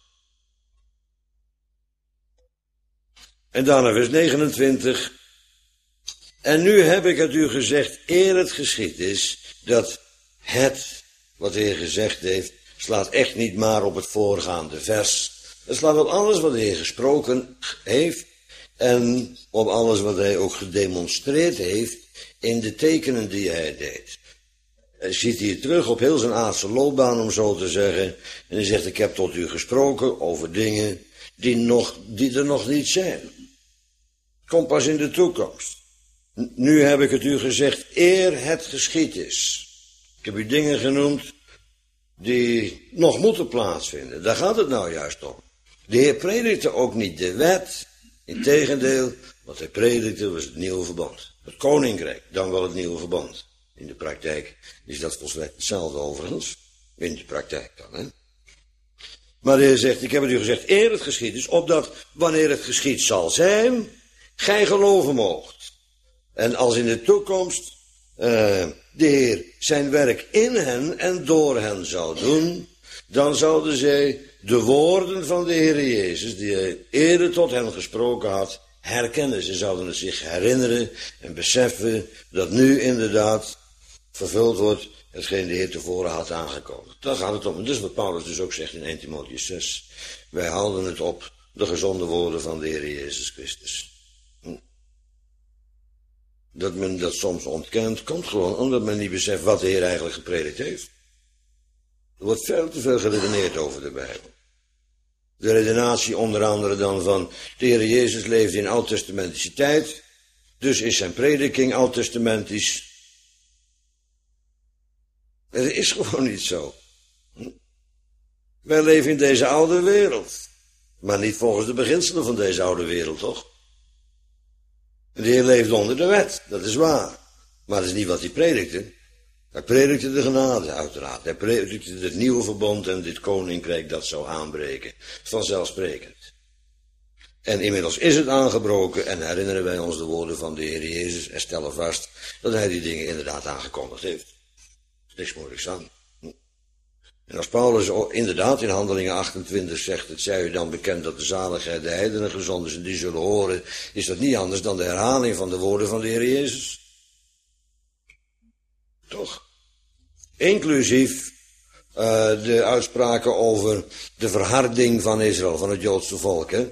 En daarna vers 29. En nu heb ik het u gezegd, eer het geschied is, dat het, wat de Heer gezegd heeft, slaat echt niet maar op het voorgaande vers. Het slaat op alles wat de Heer gesproken heeft en op alles wat hij ook gedemonstreerd heeft in de tekenen die hij deed. Hij ziet hier terug op heel zijn aardse loopbaan, om zo te zeggen. En hij zegt, ik heb tot u gesproken over dingen die er nog niet zijn. Komt pas in de toekomst. Nu heb ik het u gezegd, eer het geschied is. Ik heb u dingen genoemd die nog moeten plaatsvinden. Daar gaat het nou juist om. De Heer predikte ook niet de wet. Integendeel, wat hij predikte was het nieuwe verbond. Het koninkrijk, dan wel het nieuwe verbond. In de praktijk is dat volstrekt hetzelfde overigens. In de praktijk dan, hè. Maar de Heer zegt, ik heb het u gezegd, eer het geschied is, opdat wanneer het geschied zal zijn, gij geloven moogt. En als in de toekomst de Heer zijn werk in hen en door hen zou doen, dan zouden zij de woorden van de Heer Jezus, die hij eerder tot hen gesproken had, herkennen. Ze zouden het zich herinneren en beseffen dat nu inderdaad vervuld wordt hetgeen de Heer tevoren had aangekondigd. Daar gaat het om. En dat is wat Paulus dus ook zegt in 1 Timotheüs 6. Wij houden het op de gezonde woorden van de Heer Jezus Christus. Dat men dat soms ontkent, komt gewoon omdat men niet beseft wat de Heer eigenlijk gepredikt heeft. Er wordt veel te veel geredeneerd over de Bijbel. De redenatie onder andere dan van de Heer Jezus leefde in oud-testamentische tijd, dus is zijn prediking oud-testamentisch. Het is gewoon niet zo. Wij leven in deze oude wereld, maar niet volgens de beginselen van deze oude wereld, toch? De Heer leeft onder de wet, dat is waar. Maar dat is niet wat hij predikte. Hij predikte de genade, uiteraard. Hij predikte het nieuwe verbond en dit koninkrijk dat zou aanbreken. Vanzelfsprekend. En inmiddels is het aangebroken en herinneren wij ons de woorden van de Heer Jezus en stellen vast dat hij die dingen inderdaad aangekondigd heeft. Er is niks moeilijks aan. En als Paulus inderdaad in Handelingen 28 zegt, het zij u dan bekend dat de zaligheid de heidenen gezond is en die zullen horen, is dat niet anders dan de herhaling van de woorden van de Heer Jezus. Toch? Inclusief de uitspraken over de verharding van Israël, van het Joodse volk. Hè?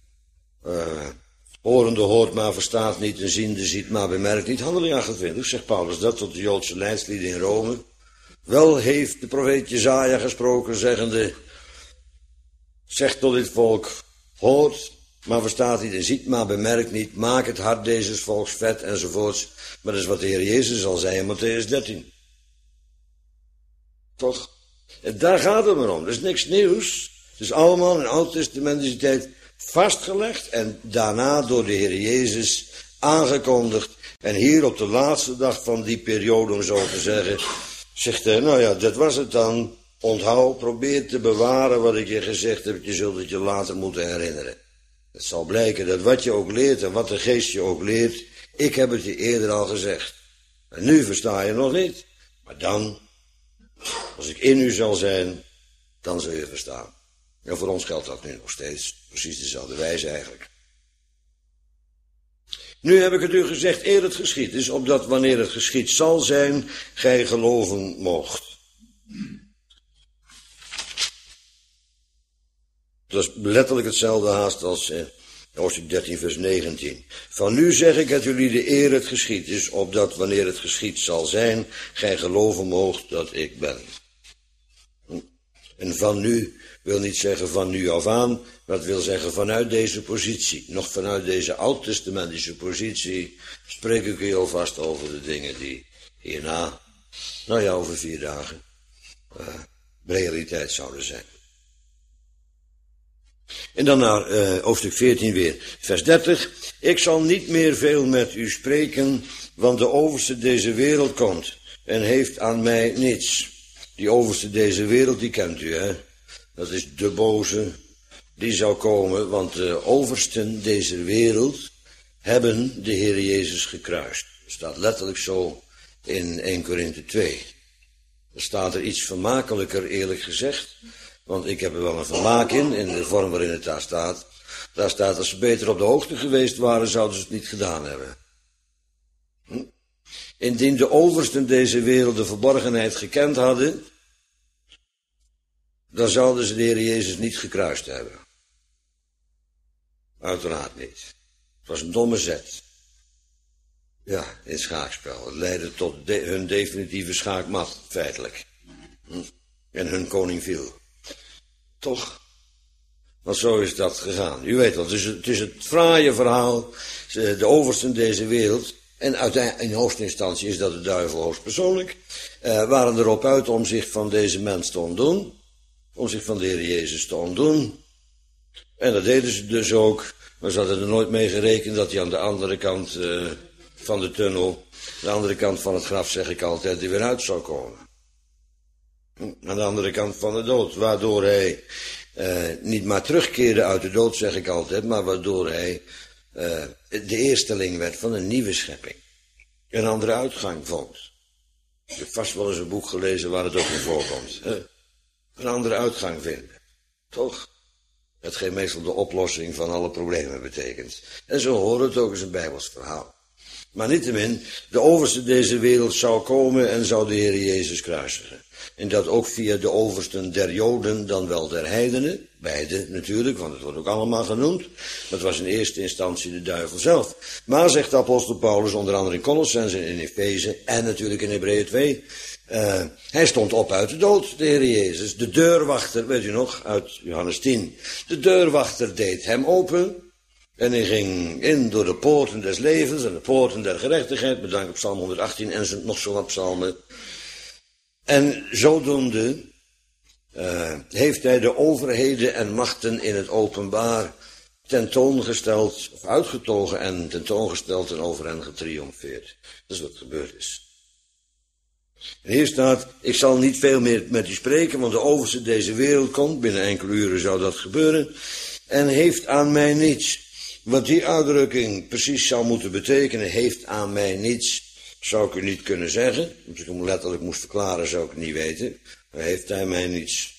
Horende hoort maar verstaat niet en ziende ziet maar bemerkt niet. Handelingen 28 zegt Paulus dat tot de Joodse leidslieden in Rome. Wel heeft de profeet Jesaja gesproken, zeggende, zegt tot dit volk, hoort, maar verstaat niet en ziet, maar bemerkt niet, maak het hart deze volks vet, enzovoorts. Maar dat is wat de Heer Jezus al zei in Matthäus 13. Toch? En daar gaat het maar om, dat is niks nieuws. Het is allemaal in oud-testamentische tijd vastgelegd en daarna door de Heer Jezus aangekondigd. En hier op de laatste dag van die periode, om zo te zeggen, zegt hij, nou ja, dat was het dan. Onthoud, probeer te bewaren wat ik je gezegd heb. Je zult het je later moeten herinneren. Het zal blijken dat wat je ook leert en wat de geest je ook leert, ik heb het je eerder al gezegd. En nu versta je nog niet. Maar Als ik in u zal zijn, dan zul je verstaan. En voor ons geldt dat nu nog steeds. Precies dezelfde wijze eigenlijk. Nu heb ik het u gezegd, eer het geschied is, opdat wanneer het geschied zal zijn, gij geloven moogt. Dat is letterlijk hetzelfde haast als hoofdstuk 13 vers 19. Van nu zeg ik het jullie de eer het geschied is, opdat wanneer het geschied zal zijn, gij geloven moogt dat ik ben. En van nu wil niet zeggen van nu af aan, maar het wil zeggen vanuit deze positie. Nog vanuit deze oud-testamentische positie spreek ik u alvast over de dingen die hierna, nou ja, over 4 dagen, realiteit zouden zijn. En dan naar hoofdstuk 14 weer, vers 30. Ik zal niet meer veel met u spreken, want de overste deze wereld komt en heeft aan mij niets. Die overste deze wereld, die kent u, hè? Dat is de boze, die zou komen, want de oversten deze wereld hebben de Heer Jezus gekruist. Dat staat letterlijk zo in 1 Korinthe 2. Er staat er iets vermakelijker, eerlijk gezegd, want ik heb er wel een vermaak in de vorm waarin het daar staat. Daar staat, als ze beter op de hoogte geweest waren, zouden ze het niet gedaan hebben. Indien de oversten deze wereld de verborgenheid gekend hadden, dan zouden ze de Heer Jezus niet gekruist hebben. Uiteraard niet. Het was een domme zet. Ja, in schaakspel. Het leidde tot hun definitieve schaakmat, feitelijk. En hun koning viel. Toch? Want zo is dat gegaan. U weet wel, het is het fraaie verhaal. De oversten deze wereld, en in hoogste instantie is dat de duivel hoogstpersoonlijk, waren erop uit om zich van deze mens te ontdoen. Om zich van de Heer Jezus te ontdoen. En dat deden ze dus ook. Maar ze hadden er nooit mee gerekend dat hij aan de andere kant van de tunnel, de andere kant van het graf, zeg ik altijd, er weer uit zou komen. Aan de andere kant van de dood. Waardoor hij niet maar terugkeerde uit de dood, zeg ik altijd, maar waardoor hij de eersteling werd van een nieuwe schepping. Een andere uitgang vond. Je hebt vast wel eens een boek gelezen waar het ook in voorkomt. Een andere uitgang vinden. Toch? Hetgeen meestal de oplossing van alle problemen betekent. En zo hoort het ook eens een Bijbels verhaal. Maar niettemin, de overste deze wereld zou komen en zou de Heer Jezus kruisigen. En dat ook via de oversten der Joden, dan wel der heidenen. Beide natuurlijk, want het wordt ook allemaal genoemd. Dat was in eerste instantie de duivel zelf. Maar, zegt de apostel Paulus, onder andere in Colossenzen en in Efeze en natuurlijk in Hebreeën 2... hij stond op uit de dood, de Heer Jezus. De deurwachter, weet u nog, uit Johannes 10. De deurwachter deed hem open. En hij ging in door de poorten des levens en de poorten der gerechtigheid. Bedankt op Psalm 118 en nog zo wat psalmen. En zodoende heeft hij de overheden en machten in het openbaar tentoongesteld, of uitgetogen en tentoongesteld en over hen getriomfeerd. Dat is wat gebeurd is. En hier staat, ik zal niet veel meer met u spreken, want de overste deze wereld komt, binnen enkele uren zou dat gebeuren, en heeft aan mij niets. Wat die uitdrukking precies zou moeten betekenen, heeft aan mij niets, zou ik u niet kunnen zeggen. Als ik hem letterlijk moest verklaren, zou ik het niet weten. Maar heeft hij mij niets.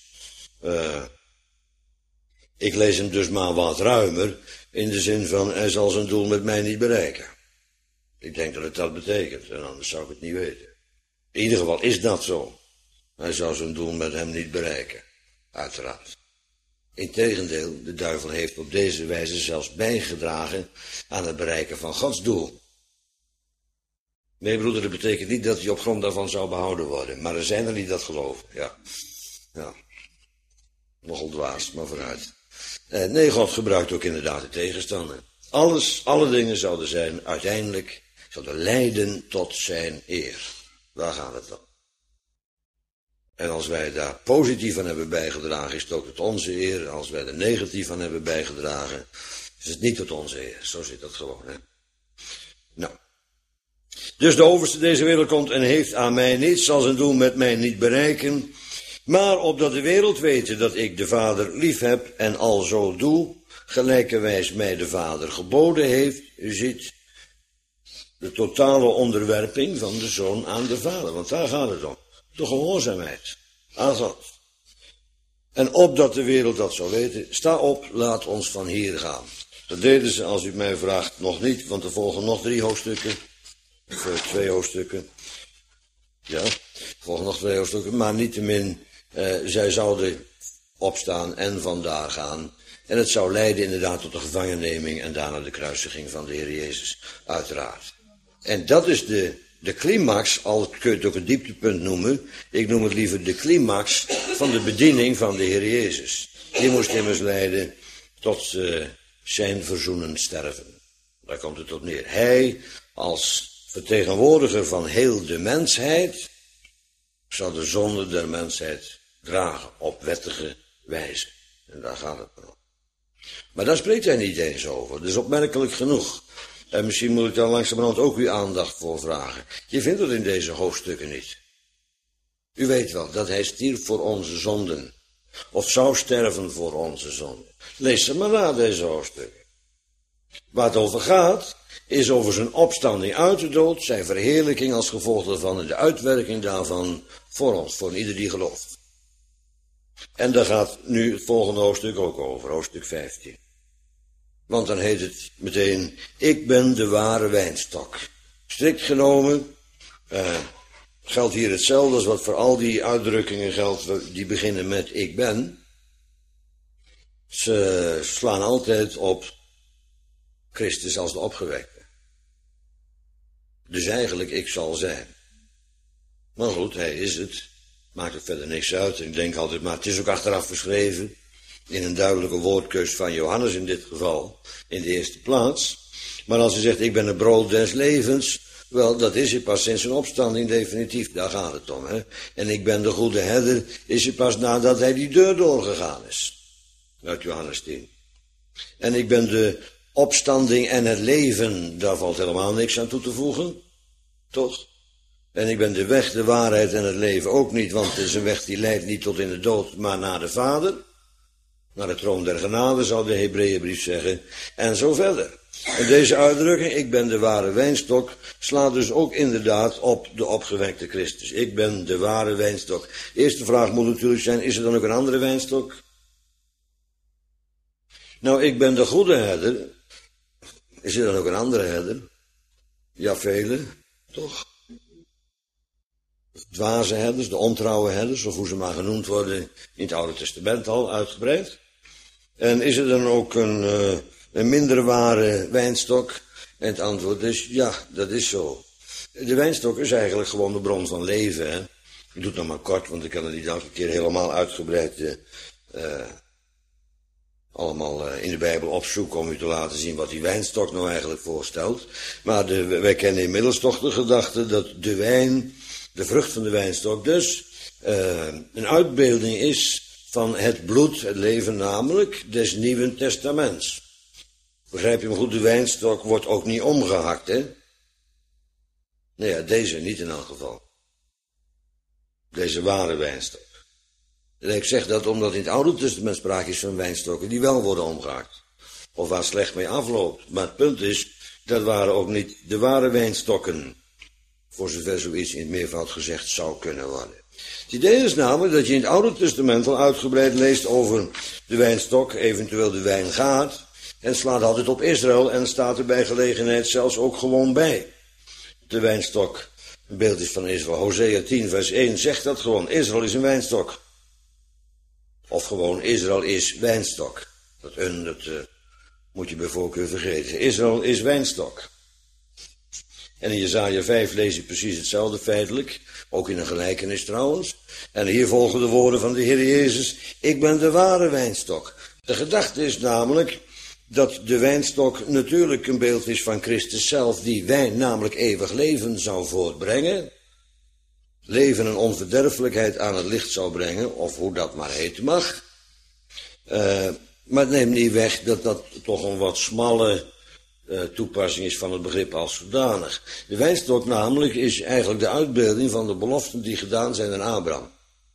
Ik lees hem dus maar wat ruimer, in de zin van, hij zal zijn doel met mij niet bereiken. Ik denk dat het dat betekent, en anders zou ik het niet weten. In ieder geval is dat zo. Hij zou zijn doel met hem niet bereiken. Uiteraard. Integendeel, de duivel heeft op deze wijze zelfs bijgedragen aan het bereiken van Gods doel. Nee, broeder, dat betekent niet dat hij op grond daarvan zou behouden worden. Maar er zijn er die dat geloven, ja. Nogal dwaas, maar vooruit. Nee, God gebruikt ook inderdaad de tegenstander. Alle dingen zouden zijn uiteindelijk, zouden leiden tot zijn eer. Daar gaat het dan. En als wij daar positief aan hebben bijgedragen, is het ook tot onze eer. Als wij er negatief aan hebben bijgedragen, is het niet tot onze eer. Zo zit dat gewoon, hè. Nou. Dus de overste deze wereld komt en heeft aan mij niets, zal zijn doel met mij niet bereiken. Maar opdat de wereld wete dat ik de Vader lief heb en al zo doe, gelijkerwijs mij de Vader geboden heeft. U ziet de totale onderwerping van de Zoon aan de Vader, want daar gaat het om. de gehoorzaamheid aan God. En opdat de wereld dat zou weten, sta op, laat ons van hier gaan. Dat deden ze, als u mij vraagt, nog niet, want er volgen nog 3 hoofdstukken. Of 2 hoofdstukken. Ja, er volgen nog 2 hoofdstukken, maar niettemin, zij zouden opstaan en vandaar gaan. En het zou leiden inderdaad tot de gevangenneming en daarna de kruisiging van de Heer Jezus, uiteraard. En dat is de climax, al kun je het ook een dieptepunt noemen. Ik noem het liever de climax van de bediening van de Heer Jezus. Die moest immers leiden tot zijn verzoenend sterven. Daar komt het op neer. Hij, als vertegenwoordiger van heel de mensheid, zou de zonde der mensheid dragen op wettige wijze. En daar gaat het om. Maar daar spreekt hij niet eens over. Dat is opmerkelijk genoeg. En misschien moet ik daar langzamerhand ook uw aandacht voor vragen. Je vindt het in deze hoofdstukken niet. U weet wel dat hij stierf voor onze zonden. Of zou sterven voor onze zonden. Lees ze maar na, deze hoofdstukken. Waar het over gaat, is over zijn opstanding uit de dood, zijn verheerlijking als gevolg daarvan en de uitwerking daarvan voor ons, voor ieder die gelooft. En daar gaat nu het volgende hoofdstuk ook over, hoofdstuk 15. Want dan heet het meteen, ik ben de ware wijnstok. Strikt genomen geldt hier hetzelfde als wat voor al die uitdrukkingen geldt die beginnen met ik ben. Ze slaan altijd op Christus als de opgewekte. Dus eigenlijk ik zal zijn. Maar goed, hij is het. Maakt er verder niks uit. Ik denk altijd, maar het is ook achteraf geschreven. In een duidelijke woordkeus van Johannes in dit geval. In de eerste plaats. Maar als hij zegt, ik ben het brood des levens. Wel, dat is hij pas sinds zijn opstanding definitief. Daar gaat het om. Hè? En ik ben de goede herder. Is hij pas nadat hij die deur doorgegaan is. Uit Johannes 10. En ik ben de opstanding en het leven. Daar valt helemaal niks aan toe te voegen. Toch? En ik ben de weg, de waarheid en het leven ook niet, want het is een weg die leidt niet tot in de dood, maar naar de Vader. Naar de troon der genade, zou de Hebreeënbrief zeggen. En zo verder. En deze uitdrukking, ik ben de ware wijnstok, slaat dus ook inderdaad op de opgewekte Christus. Ik ben de ware wijnstok. Eerste vraag moet natuurlijk zijn, is er dan ook een andere wijnstok? Nou, ik ben de goede herder. Is er dan ook een andere herder? Ja, vele, toch? Dwaze herders, de ontrouwe herders, of hoe ze maar genoemd worden in het Oude Testament al uitgebreid. En is er dan ook een minder ware wijnstok? En het antwoord is, ja, dat is zo. De wijnstok is eigenlijk gewoon de bron van leven. Hè? Ik doe het nog maar kort, want ik kan het niet elke keer helemaal uitgebreid allemaal in de Bijbel opzoeken om u te laten zien wat die wijnstok nou eigenlijk voorstelt. Maar wij kennen inmiddels toch de gedachte dat de wijn, de vrucht van de wijnstok dus, een uitbeelding is van het bloed, het leven namelijk, des Nieuwen Testaments. Begrijp je me goed, de wijnstok wordt ook niet omgehakt, hè? Nee, ja, deze niet in elk geval. Deze ware wijnstok. En ik zeg dat omdat in het Oude Testament sprake is van wijnstokken die wel worden omgehakt. Of waar slecht mee afloopt. Maar het punt is, dat waren ook niet de ware wijnstokken. Voor zover zoiets in het meervoud gezegd zou kunnen worden. Het idee is namelijk dat je in het Oude Testament al uitgebreid leest over de wijnstok, eventueel de wijngaard. En slaat altijd op Israël en staat er bij gelegenheid zelfs ook gewoon bij. De wijnstok, een beeld is van Israël. Hosea 10 vers 1 zegt dat gewoon. Israël is een wijnstok. Of gewoon Israël is wijnstok. Dat moet je bij voorkeur vergeten. Israël is wijnstok. En in Jesaja 5 lees je precies hetzelfde feitelijk. Ook in een gelijkenis trouwens. En hier volgen de woorden van de Heer Jezus. Ik ben de ware wijnstok. De gedachte is namelijk dat de wijnstok natuurlijk een beeld is van Christus zelf. Die wijn namelijk eeuwig leven zou voortbrengen. Leven en onverderfelijkheid aan het licht zou brengen. Of hoe dat maar heten mag. Maar het neemt niet weg dat dat toch een wat smalle toepassing is van het begrip als zodanig. De wijnstok namelijk is eigenlijk de uitbeelding van de beloften die gedaan zijn aan Abraham.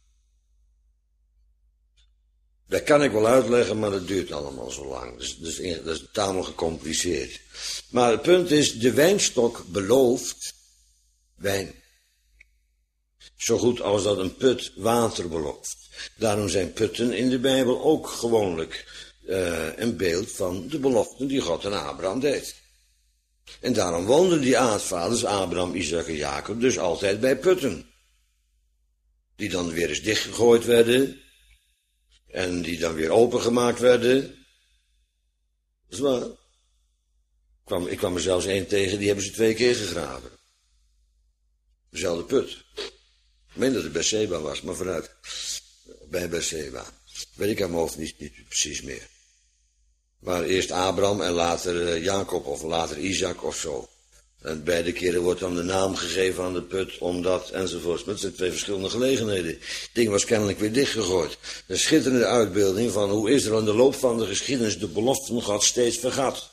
Dat kan ik wel uitleggen, maar dat duurt allemaal zo lang. Dus dat is tamelijk gecompliceerd. Maar het punt is, de wijnstok belooft wijn. Zo goed als dat een put water belooft. Daarom zijn putten in de Bijbel ook gewoonlijk een beeld van de beloften die God aan Abraham deed. En daarom woonden die aardvaders, Abraham, Isaac en Jacob, dus altijd bij putten. Die dan weer eens dichtgegooid werden. En die dan weer opengemaakt werden. Dat is waar. Ik kwam er zelfs één tegen, die hebben ze 2 keer gegraven. Dezelfde put. Ik meen dat het Berseba was, maar vooruit. Bij Berseba. Weet ik aan mijn hoofd niet precies meer. Maar eerst Abraham en later Jacob of later Isaac of zo. En beide keren wordt dan de naam gegeven aan de put, omdat enzovoorts. Maar het zijn 2 verschillende gelegenheden. Het ding was kennelijk weer dichtgegooid. Een schitterende uitbeelding van hoe Israël in de loop van de geschiedenis de beloften God steeds vergat.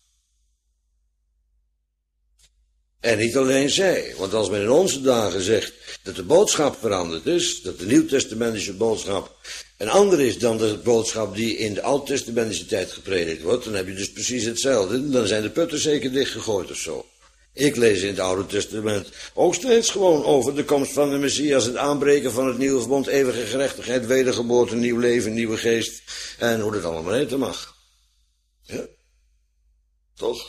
En niet alleen zij, want als men in onze dagen zegt dat de boodschap veranderd is, dat de nieuwtestamentische boodschap een ander is dan de boodschap die in de oud-testamentische tijd gepredikt wordt, dan heb je dus precies hetzelfde. Dan zijn de putten zeker dichtgegooid of zo. Ik lees in het Oude Testament ook steeds gewoon over de komst van de Messias, het aanbreken van het nieuwe verbond, eeuwige gerechtigheid, wedergeboorte, nieuw leven, nieuwe geest en hoe dat allemaal heten mag. Ja? Toch?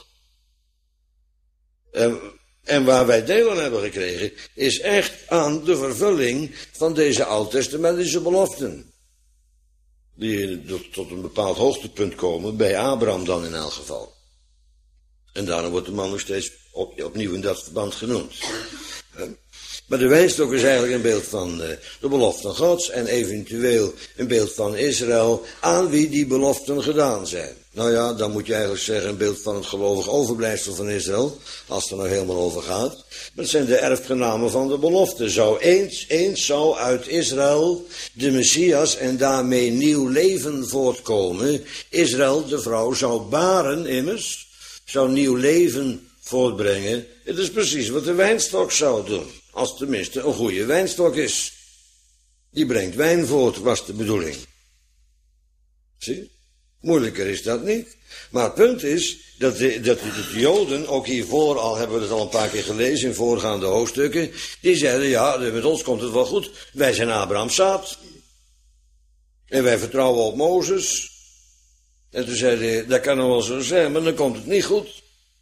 En waar wij deel aan hebben gekregen, is echt aan de vervulling van deze oud-testamentische beloften. Die tot een bepaald hoogtepunt komen, bij Abraham dan in elk geval. En daarom wordt de man nog steeds opnieuw in dat verband genoemd. Maar de wijnstok is eigenlijk een beeld van de beloften Gods en eventueel een beeld van Israël aan wie die beloften gedaan zijn. Nou ja, dan moet je eigenlijk zeggen een beeld van het gelovig overblijfsel van Israël, als het er nou helemaal over gaat. Maar het zijn de erfgenamen van de belofte. Eens zou uit Israël de Messias en daarmee nieuw leven voortkomen. Israël, de vrouw, zou baren immers, zou nieuw leven voortbrengen. Het is precies wat de wijnstok zou doen. Als het tenminste een goede wijnstok is. Die brengt wijn voort, was de bedoeling. Zie? Moeilijker is dat niet. Maar het punt is dat de Joden, ook hiervoor al hebben we het al een paar keer gelezen in voorgaande hoofdstukken, die zeiden, ja, met ons komt het wel goed. Wij zijn Abrahams zaad. En wij vertrouwen op Mozes. En toen zei hij, dat kan nog wel zo zijn, maar dan komt het niet goed.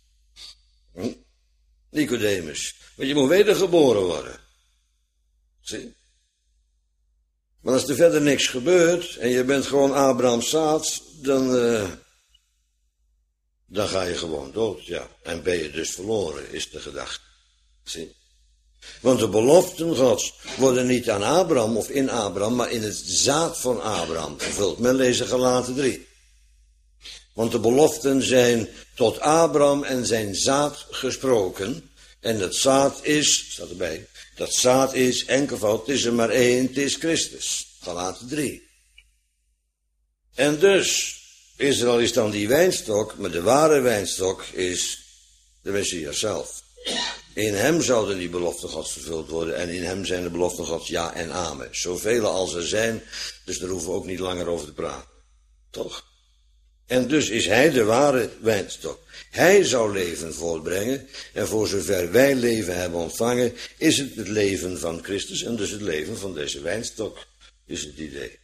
Nicodemus. Want je moet wedergeboren worden. Zie? Maar als er verder niks gebeurt en je bent gewoon Abrahams zaad, dan ga je gewoon dood, ja. En ben je dus verloren, is de gedachte. Zie? Want de beloften Gods worden niet aan Abraham of in Abraham, maar in het zaad van Abraham vervuld. Men lezen Galaten 3. Want de beloften zijn tot Abraham en zijn zaad gesproken. En dat zaad is, staat erbij, dat zaad is enkelvoud, het is er maar één, het is Christus. Galaten 3. En dus, Israël is dan die wijnstok, maar de ware wijnstok is de Messias zelf. In hem zouden die beloften Gods vervuld worden en in hem zijn de beloften Gods ja en amen. Zoveel als er zijn, dus daar hoeven we ook niet langer over te praten. Toch? En dus is hij de ware wijnstok. Hij zou leven voortbrengen. En voor zover wij leven hebben ontvangen, is het het leven van Christus. En dus het leven van deze wijnstok is het idee.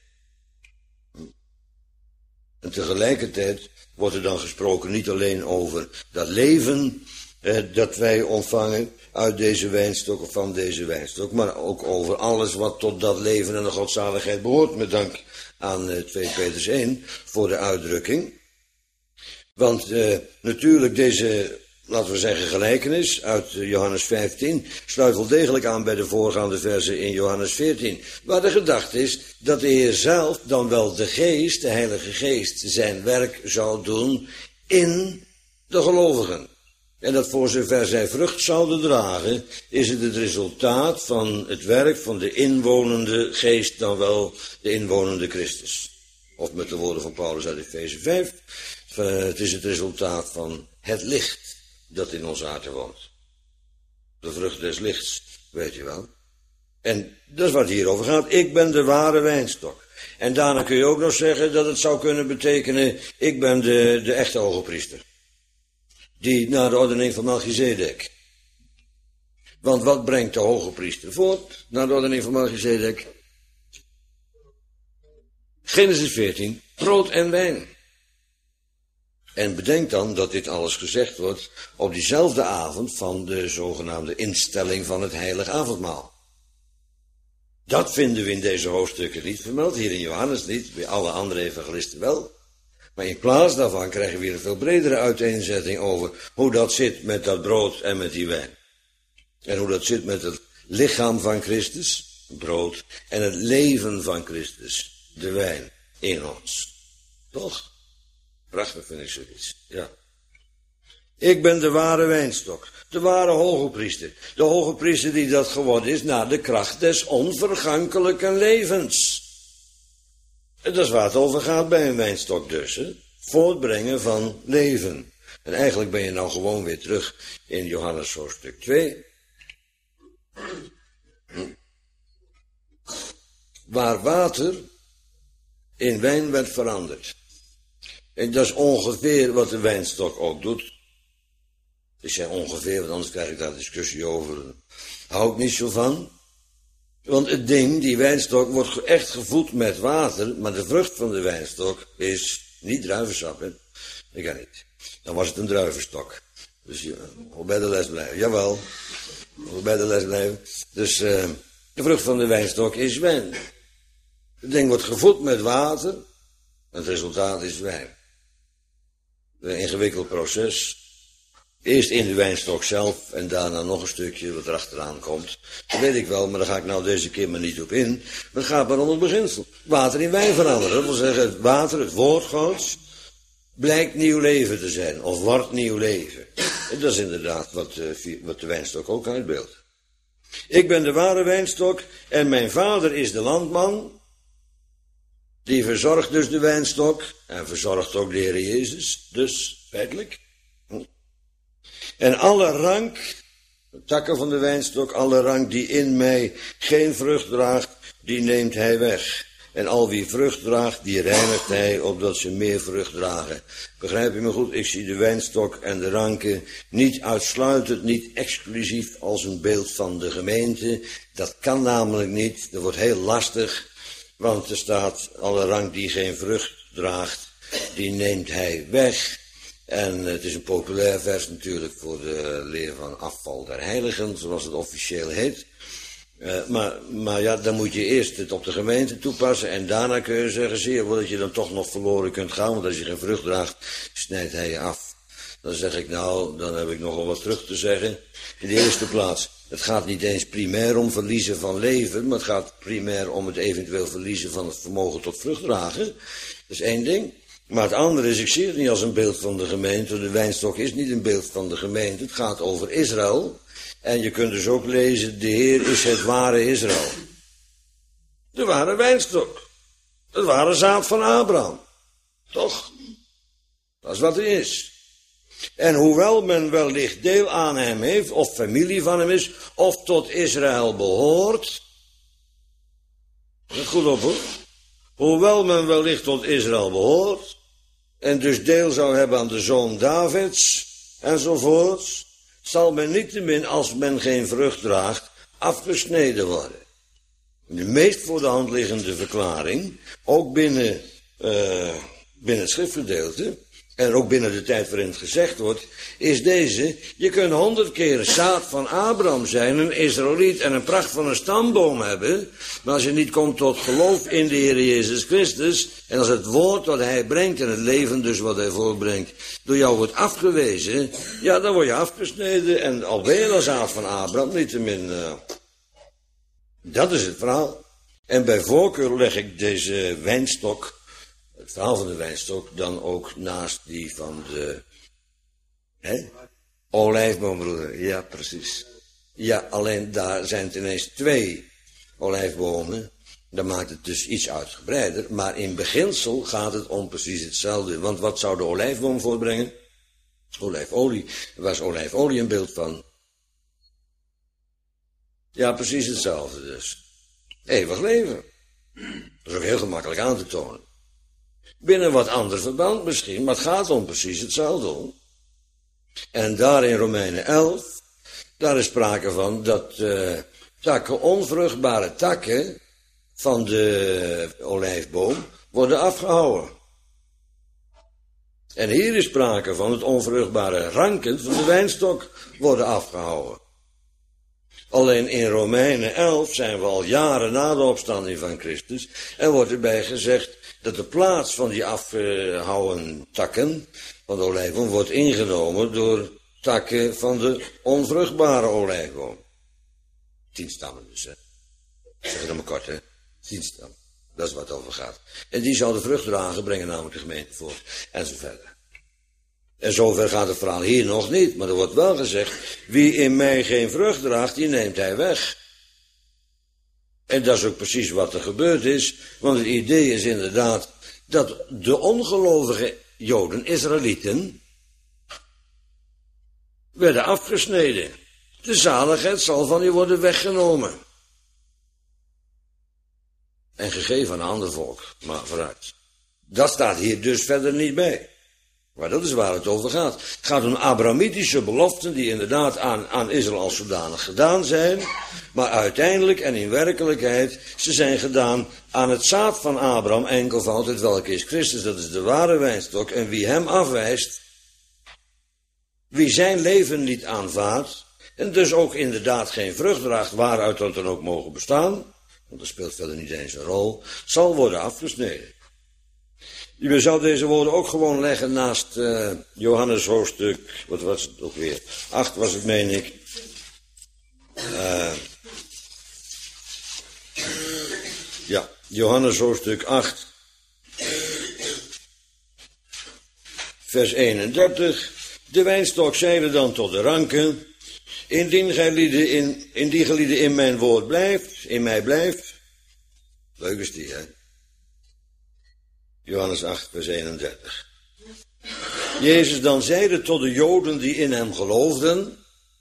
En tegelijkertijd wordt er dan gesproken niet alleen over dat leven dat wij ontvangen uit deze wijnstok of van deze wijnstok, maar ook over alles wat tot dat leven en de godzaligheid behoort, met dank aan 2 Petrus 1 voor de uitdrukking. Want natuurlijk deze, laten we zeggen, gelijkenis uit Johannes 15 sluit wel degelijk aan bij de voorgaande versen in Johannes 14. Waar de gedachte is dat de Heer zelf, dan wel de Geest, de Heilige Geest, zijn werk zou doen in de gelovigen. En dat voor zover zij vrucht zouden dragen, is het resultaat van het werk van de inwonende Geest, dan wel de inwonende Christus. Of met de woorden van Paulus uit Efeze 5, het is het resultaat van het licht dat in ons harten woont. De vrucht des lichts, weet je wel. En dat is wat het hier over gaat. Ik ben de ware wijnstok. En daarna kun je ook nog zeggen dat het zou kunnen betekenen, ik ben de echte hogepriester. Die naar de ordening van Melchizedek. Want wat brengt de hoge priester voort naar de ordening van Melchizedek? Genesis 14, brood en wijn. En bedenk dan dat dit alles gezegd wordt op diezelfde avond van de zogenaamde instelling van het heilig avondmaal. Dat vinden we in deze hoofdstukken niet vermeld, hier in Johannes niet, bij alle andere evangelisten wel. Maar in plaats daarvan krijgen we weer een veel bredere uiteenzetting over hoe dat zit met dat brood en met die wijn. En hoe dat zit met het lichaam van Christus, brood, en het leven van Christus, de wijn, in ons. Toch? Prachtig vind ik zoiets, ja. Ik ben de ware wijnstok, de ware hoge priester. De hoge priester die dat geworden is naar de kracht des onvergankelijke levens. En dat is waar het over gaat bij een wijnstok dus, hè? Voortbrengen van leven. En eigenlijk ben je nou gewoon weer terug in Johannes hoofdstuk 2. Waar water in wijn werd veranderd. En dat is ongeveer wat de wijnstok ook doet. Ik zeg ongeveer, want anders krijg ik daar discussie over. Hou ik niet zo van. Want het ding, die wijnstok, wordt echt gevoed met water. Maar de vrucht van de wijnstok is niet druivensap. Hè? Dat kan niet. Dan was het een druivenstok. Dus je moet bij de les blijven. Jawel. Je moet bij de les blijven. Dus de vrucht van de wijnstok is wijn. Het ding wordt gevoed met water. Het resultaat is wijn. Een ingewikkeld proces. Eerst in de wijnstok zelf en daarna nog een stukje wat erachteraan komt. Dat weet ik wel, maar daar ga ik nou deze keer maar niet op in. Maar het gaat maar om het beginsel. Water in wijn veranderen. Dat wil zeggen, het water, het woord Gods, blijkt nieuw leven te zijn. Of wordt nieuw leven. En dat is inderdaad wat de wijnstok ook uitbeeldt. Ik ben de ware wijnstok en mijn vader is de landman. Die verzorgt dus de wijnstok en verzorgt ook de Heer Jezus. Dus, feitelijk. En alle rank, de takken van de wijnstok, alle rank die in mij geen vrucht draagt, die neemt hij weg. En al wie vrucht draagt, die reinigt hij, opdat ze meer vrucht dragen. Begrijp je me goed? Ik zie de wijnstok en de ranken niet uitsluitend, niet exclusief als een beeld van de gemeente. Dat kan namelijk niet, dat wordt heel lastig. Want er staat, alle rank die geen vrucht draagt, die neemt hij weg. En het is een populair vers natuurlijk voor de leer van afval der heiligen, zoals het officieel heet. Maar ja, dan moet je eerst het op de gemeente toepassen en daarna kun je zeggen, zie je wel dat je dan toch nog verloren kunt gaan, want als je geen vrucht draagt, snijdt hij je af. Dan zeg ik nou, dan heb ik nogal wat terug te zeggen. In de eerste plaats, het gaat niet eens primair om verliezen van leven, maar het gaat primair om het eventueel verliezen van het vermogen tot vrucht dragen. Dat is één ding. Maar het andere is, ik zie het niet als een beeld van de gemeente. De wijnstok is niet een beeld van de gemeente. Het gaat over Israël. En je kunt dus ook lezen, de Heer is het ware Israël. De ware wijnstok. Het ware zaad van Abraham. Toch? Dat is wat hij is. En hoewel men wellicht deel aan hem heeft, of familie van hem is, of tot Israël behoort. Let goed op hoor. Hoewel men wellicht tot Israël behoort, en dus deel zou hebben aan de zoon Davids, enzovoorts, zal men niettemin, als men geen vrucht draagt, afgesneden worden. De meest voor de hand liggende verklaring, ook binnen het schriftgedeelte, en ook binnen de tijd waarin het gezegd wordt, is deze: je kunt 100 keer een zaad van Abraham zijn, een Israëliet en een pracht van een stamboom hebben, maar als je niet komt tot geloof in de Heer Jezus Christus, en als het woord wat hij brengt en het leven dus wat hij voortbrengt, door jou wordt afgewezen, ja, dan word je afgesneden en al ben je een zaad van Abraham, niettemin, dat is het verhaal. En bij voorkeur leg ik deze wijnstok, het verhaal van de wijnstok, dan ook naast die van de olijfboom, broeder. Ja, precies. Ja, alleen daar zijn het ineens 2 olijfbomen. Dan maakt het dus iets uitgebreider. Maar in beginsel gaat het om precies hetzelfde. Want wat zou de olijfboom voortbrengen? Olijfolie. Waar is olijfolie een beeld van? Ja, precies hetzelfde dus. Eeuwig leven. Dat is ook heel gemakkelijk aan te tonen. Binnen wat ander verband misschien, maar het gaat om precies hetzelfde. En daar in Romeinen 11 Daar is sprake van dat takken, onvruchtbare takken van de olijfboom worden afgehouden. En hier is sprake van het onvruchtbare ranken van de wijnstok worden afgehouden. Alleen in Romeinen 11 zijn we al jaren na de opstanding van Christus en wordt erbij gezegd dat de plaats van die afgehouden takken van de olijfboom wordt ingenomen door takken van de onvruchtbare olijfboom. 10 stammen dus, hè. Zeg het maar kort, hè. 10 stammen. Dat is wat het over gaat. En die zouden vrucht dragen, brengen namelijk de gemeente voort. En zo verder. En zover gaat het verhaal hier nog niet. Maar er wordt wel gezegd, wie in mij geen vrucht draagt, die neemt hij weg. En dat is ook precies wat er gebeurd is. Want het idee is inderdaad dat de ongelovige Joden, Israëlieten, werden afgesneden. De zaligheid zal van u worden weggenomen. En gegeven aan een ander volk. Maar vooruit. Dat staat hier dus verder niet bij. Maar dat is waar het over gaat. Het gaat om Abrahamitische beloften die inderdaad aan Israël als zodanig gedaan zijn. Maar uiteindelijk en in werkelijkheid, ze zijn gedaan aan het zaad van Abraham, enkelvoud, het welke is Christus. Dat is de ware wijnstok. En wie hem afwijst, wie zijn leven niet aanvaardt, en dus ook inderdaad geen vrucht draagt, waaruit dat dan ook mogen bestaan, want dat speelt verder niet eens een rol, zal worden afgesneden. Je zou deze woorden ook gewoon leggen naast Johannes hoofdstuk, wat was het ook weer? 8 was het, meen ik. Ja, Johannes hoofdstuk 8, vers 31. De wijnstok zeide dan tot de ranken, indien gelieden in mijn woord blijft, in mij blijft. Leuk is die, hè? Johannes 8, vers 31. Jezus dan zeide tot de Joden die in hem geloofden,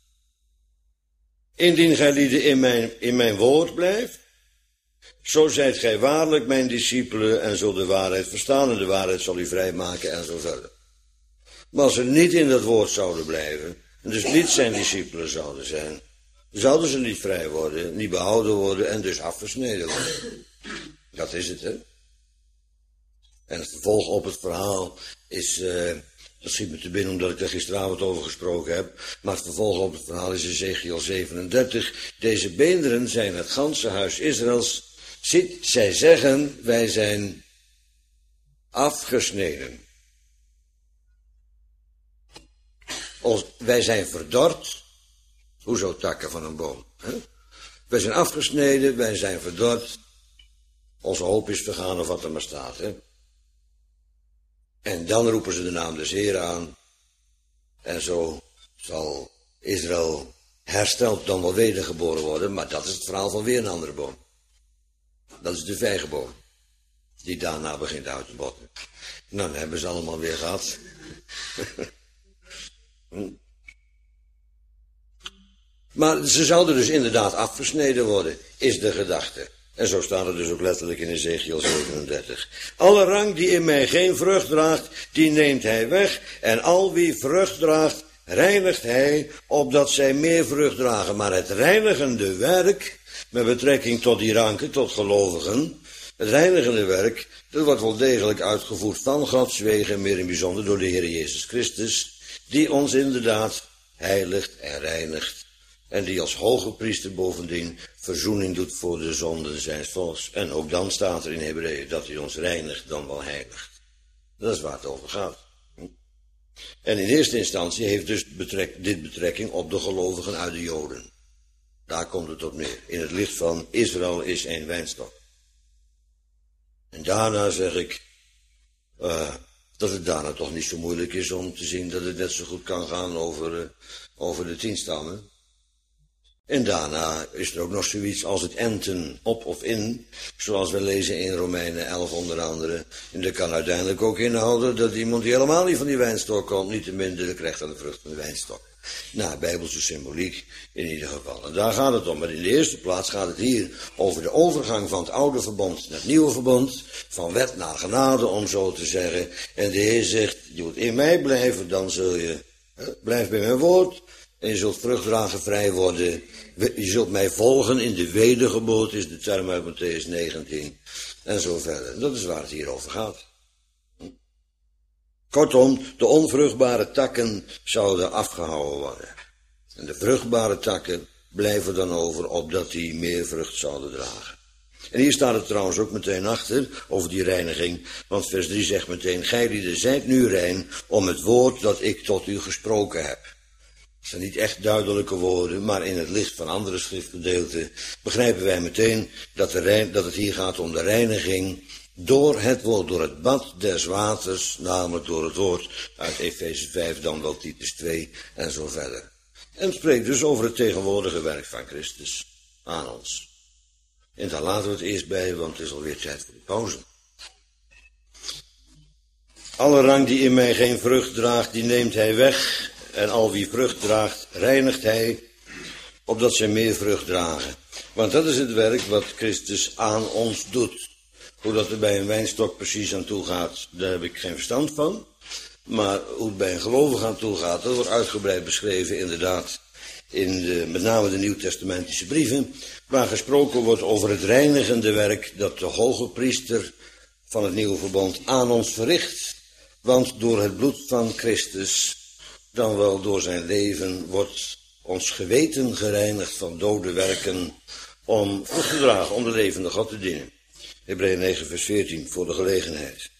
indien gelieden in mijn woord blijft, zo zijt gij waarlijk mijn discipelen en zult de waarheid verstaan en de waarheid zal u vrijmaken en zo verder. Maar als ze niet in dat woord zouden blijven, en dus niet zijn discipelen zouden zijn, zouden ze niet vrij worden, niet behouden worden en dus afgesneden worden. Dat is het, hè. En het vervolg op het verhaal is, dat schiet me te binnen omdat ik er gisteravond over gesproken heb, maar het vervolg op het verhaal is Ezechiel 37. Deze beenderen zijn het ganse huis Israëls. Ziet, zij zeggen, wij zijn afgesneden. Wij zijn verdord. Hoezo takken van een boom? Hè? Wij zijn afgesneden, wij zijn verdord. Onze hoop is vergaan of wat er maar staat. Hè? En dan roepen ze de naam des Heeren aan. En zo zal Israël hersteld dan wel wedergeboren worden. Maar dat is het verhaal van weer een andere boom. Dat is de vijgenboom. Die daarna begint uit te botten. Nou, dan hebben ze allemaal weer gehad. Maar ze zouden dus inderdaad afgesneden worden, is de gedachte. En zo staat het dus ook letterlijk in Ezechiel 37. Alle rank die in mij geen vrucht draagt, die neemt hij weg. En al wie vrucht draagt, reinigt hij, opdat zij meer vrucht dragen. Maar het reinigende werk, met betrekking tot die ranken, tot gelovigen, het reinigende werk, dat wordt wel degelijk uitgevoerd van Gods wegen, en meer in bijzonder door de Heer Jezus Christus, die ons inderdaad heiligt en reinigt. En die als hoge priester bovendien verzoening doet voor de zonden zijns volks. En ook dan staat er in Hebreeën dat hij ons reinigt dan wel heiligt. Dat is waar het over gaat. En in eerste instantie heeft dus dit betrekking op de gelovigen uit de Joden. Daar komt het op neer. In het licht van Israël is één wijnstok. En daarna zeg ik dat het daarna toch niet zo moeilijk is om te zien dat het net zo goed kan gaan over de 10 stammen. En daarna is er ook nog zoiets als het enten op of in, zoals we lezen in Romeinen 11 onder andere. En dat kan uiteindelijk ook inhouden dat iemand die helemaal niet van die wijnstok komt, niet te minder krijgt aan de vrucht van de wijnstok. Nou, bijbelse symboliek in ieder geval. En daar gaat het om. Maar in de eerste plaats gaat het hier over de overgang van het oude verbond naar het nieuwe verbond. Van wet naar genade, om zo te zeggen. En de Heer zegt, je moet in mij blijven, dan zul je, blijf bij mijn woord. En je zult vruchtdragen vrij worden. Je zult mij volgen in de wedergeboorte, is de term uit Mattheüs 19. En zo verder. Dat is waar het hier over gaat. Kortom, de onvruchtbare takken zouden afgehouden worden. En de vruchtbare takken blijven dan over, opdat die meer vrucht zouden dragen. En hier staat het trouwens ook meteen achter, over die reiniging. Want vers 3 zegt meteen, gij lieden zijt nu rein, om het woord dat ik tot u gesproken heb. Het zijn niet echt duidelijke woorden, maar in het licht van andere schriftgedeelten begrijpen wij meteen dat het hier gaat om de reiniging door het woord, door het bad des waters, namelijk door het woord uit Efeze 5, dan wel Titus 2 en zo verder. En het spreekt dus over het tegenwoordige werk van Christus aan ons. En daar laten we het eerst bij, want het is alweer tijd voor de pauze. Alle rang die in mij geen vrucht draagt, die neemt hij weg. En al wie vrucht draagt, reinigt hij, opdat zij meer vrucht dragen. Want dat is het werk wat Christus aan ons doet. Hoe dat er bij een wijnstok precies aan toe gaat, daar heb ik geen verstand van. Maar hoe het bij een gelovige aan toe gaat, dat wordt uitgebreid beschreven inderdaad in met name de Nieuwtestamentische brieven, waar gesproken wordt over het reinigende werk dat de hoge priester van het nieuwe verbond aan ons verricht. Want door het bloed van Christus, dan wel door zijn leven, wordt ons geweten gereinigd van dode werken om vrucht te dragen, om de levende God te dienen. Hebreeën 9 vers 14, voor de gelegenheid.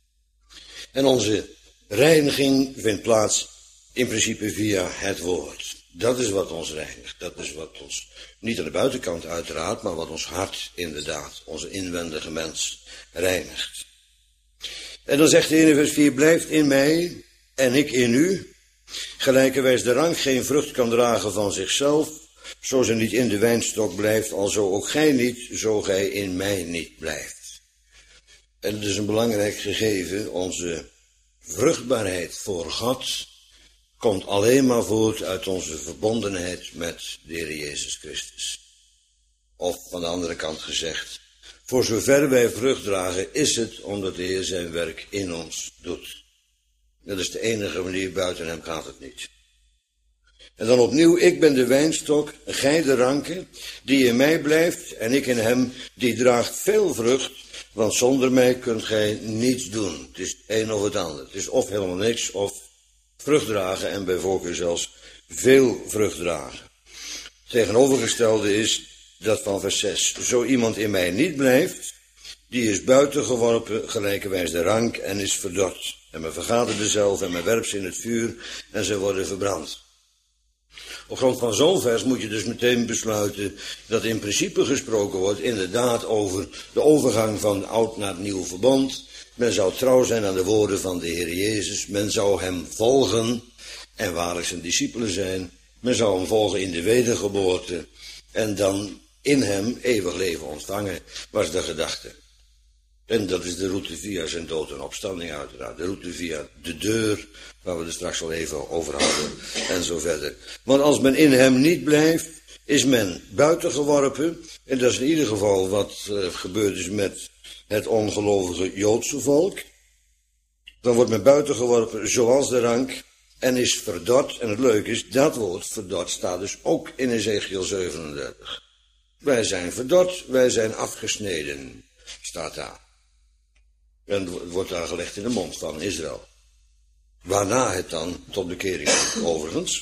En onze reiniging vindt plaats in principe via het woord. Dat is wat ons reinigt. Dat is wat ons, niet aan de buitenkant uiteraard, maar wat ons hart inderdaad, onze inwendige mens, reinigt. En dan zegt de Heer in vers 4, blijft in mij en ik in u. Gelijkerwijs de rank geen vrucht kan dragen van zichzelf, zo ze niet in de wijnstok blijft, alzo ook gij niet, zo gij in mij niet blijft. En het is een belangrijk gegeven, onze vruchtbaarheid voor God komt alleen maar voort uit onze verbondenheid met de Heer Jezus Christus. Of van de andere kant gezegd, voor zover wij vrucht dragen, is het omdat de Heer zijn werk in ons doet. Dat is de enige manier, buiten hem gaat het niet. En dan opnieuw, ik ben de wijnstok, gij de ranken, die in mij blijft en ik in hem, die draagt veel vrucht, want zonder mij kunt gij niets doen. Het is het een of het ander. Het is of helemaal niks, of vrucht dragen en bij voorkeur zelfs veel vrucht dragen. Het tegenovergestelde is dat van vers 6. Zo iemand in mij niet blijft, die is buiten geworpen, gelijkerwijs de rank, en is verdord. En men vergadert dezelve en men werpt ze in het vuur en ze worden verbrand. Op grond van zo'n vers moet je dus meteen besluiten dat in principe gesproken wordt inderdaad over de overgang van oud naar het nieuw verbond. Men zou trouw zijn aan de woorden van de Heer Jezus. Men zou hem volgen en waarlijk zijn discipelen zijn. Men zou hem volgen in de wedergeboorte en dan in hem eeuwig leven ontvangen, was de gedachte. En dat is de route via zijn dood en opstanding uiteraard. De route via de deur, waar we er straks al even over hadden, en zo verder. Want als men in hem niet blijft, is men buiten geworpen. En dat is in ieder geval wat gebeurd is met het ongelovige Joodse volk. Dan wordt men buiten geworpen zoals de rank en is verdord. En het leuke is, dat woord verdord staat dus ook in Ezekiel 37. Wij zijn verdord, wij zijn afgesneden, staat daar. En het wordt daar gelegd in de mond van Israël. Waarna het dan tot bekering komt, overigens.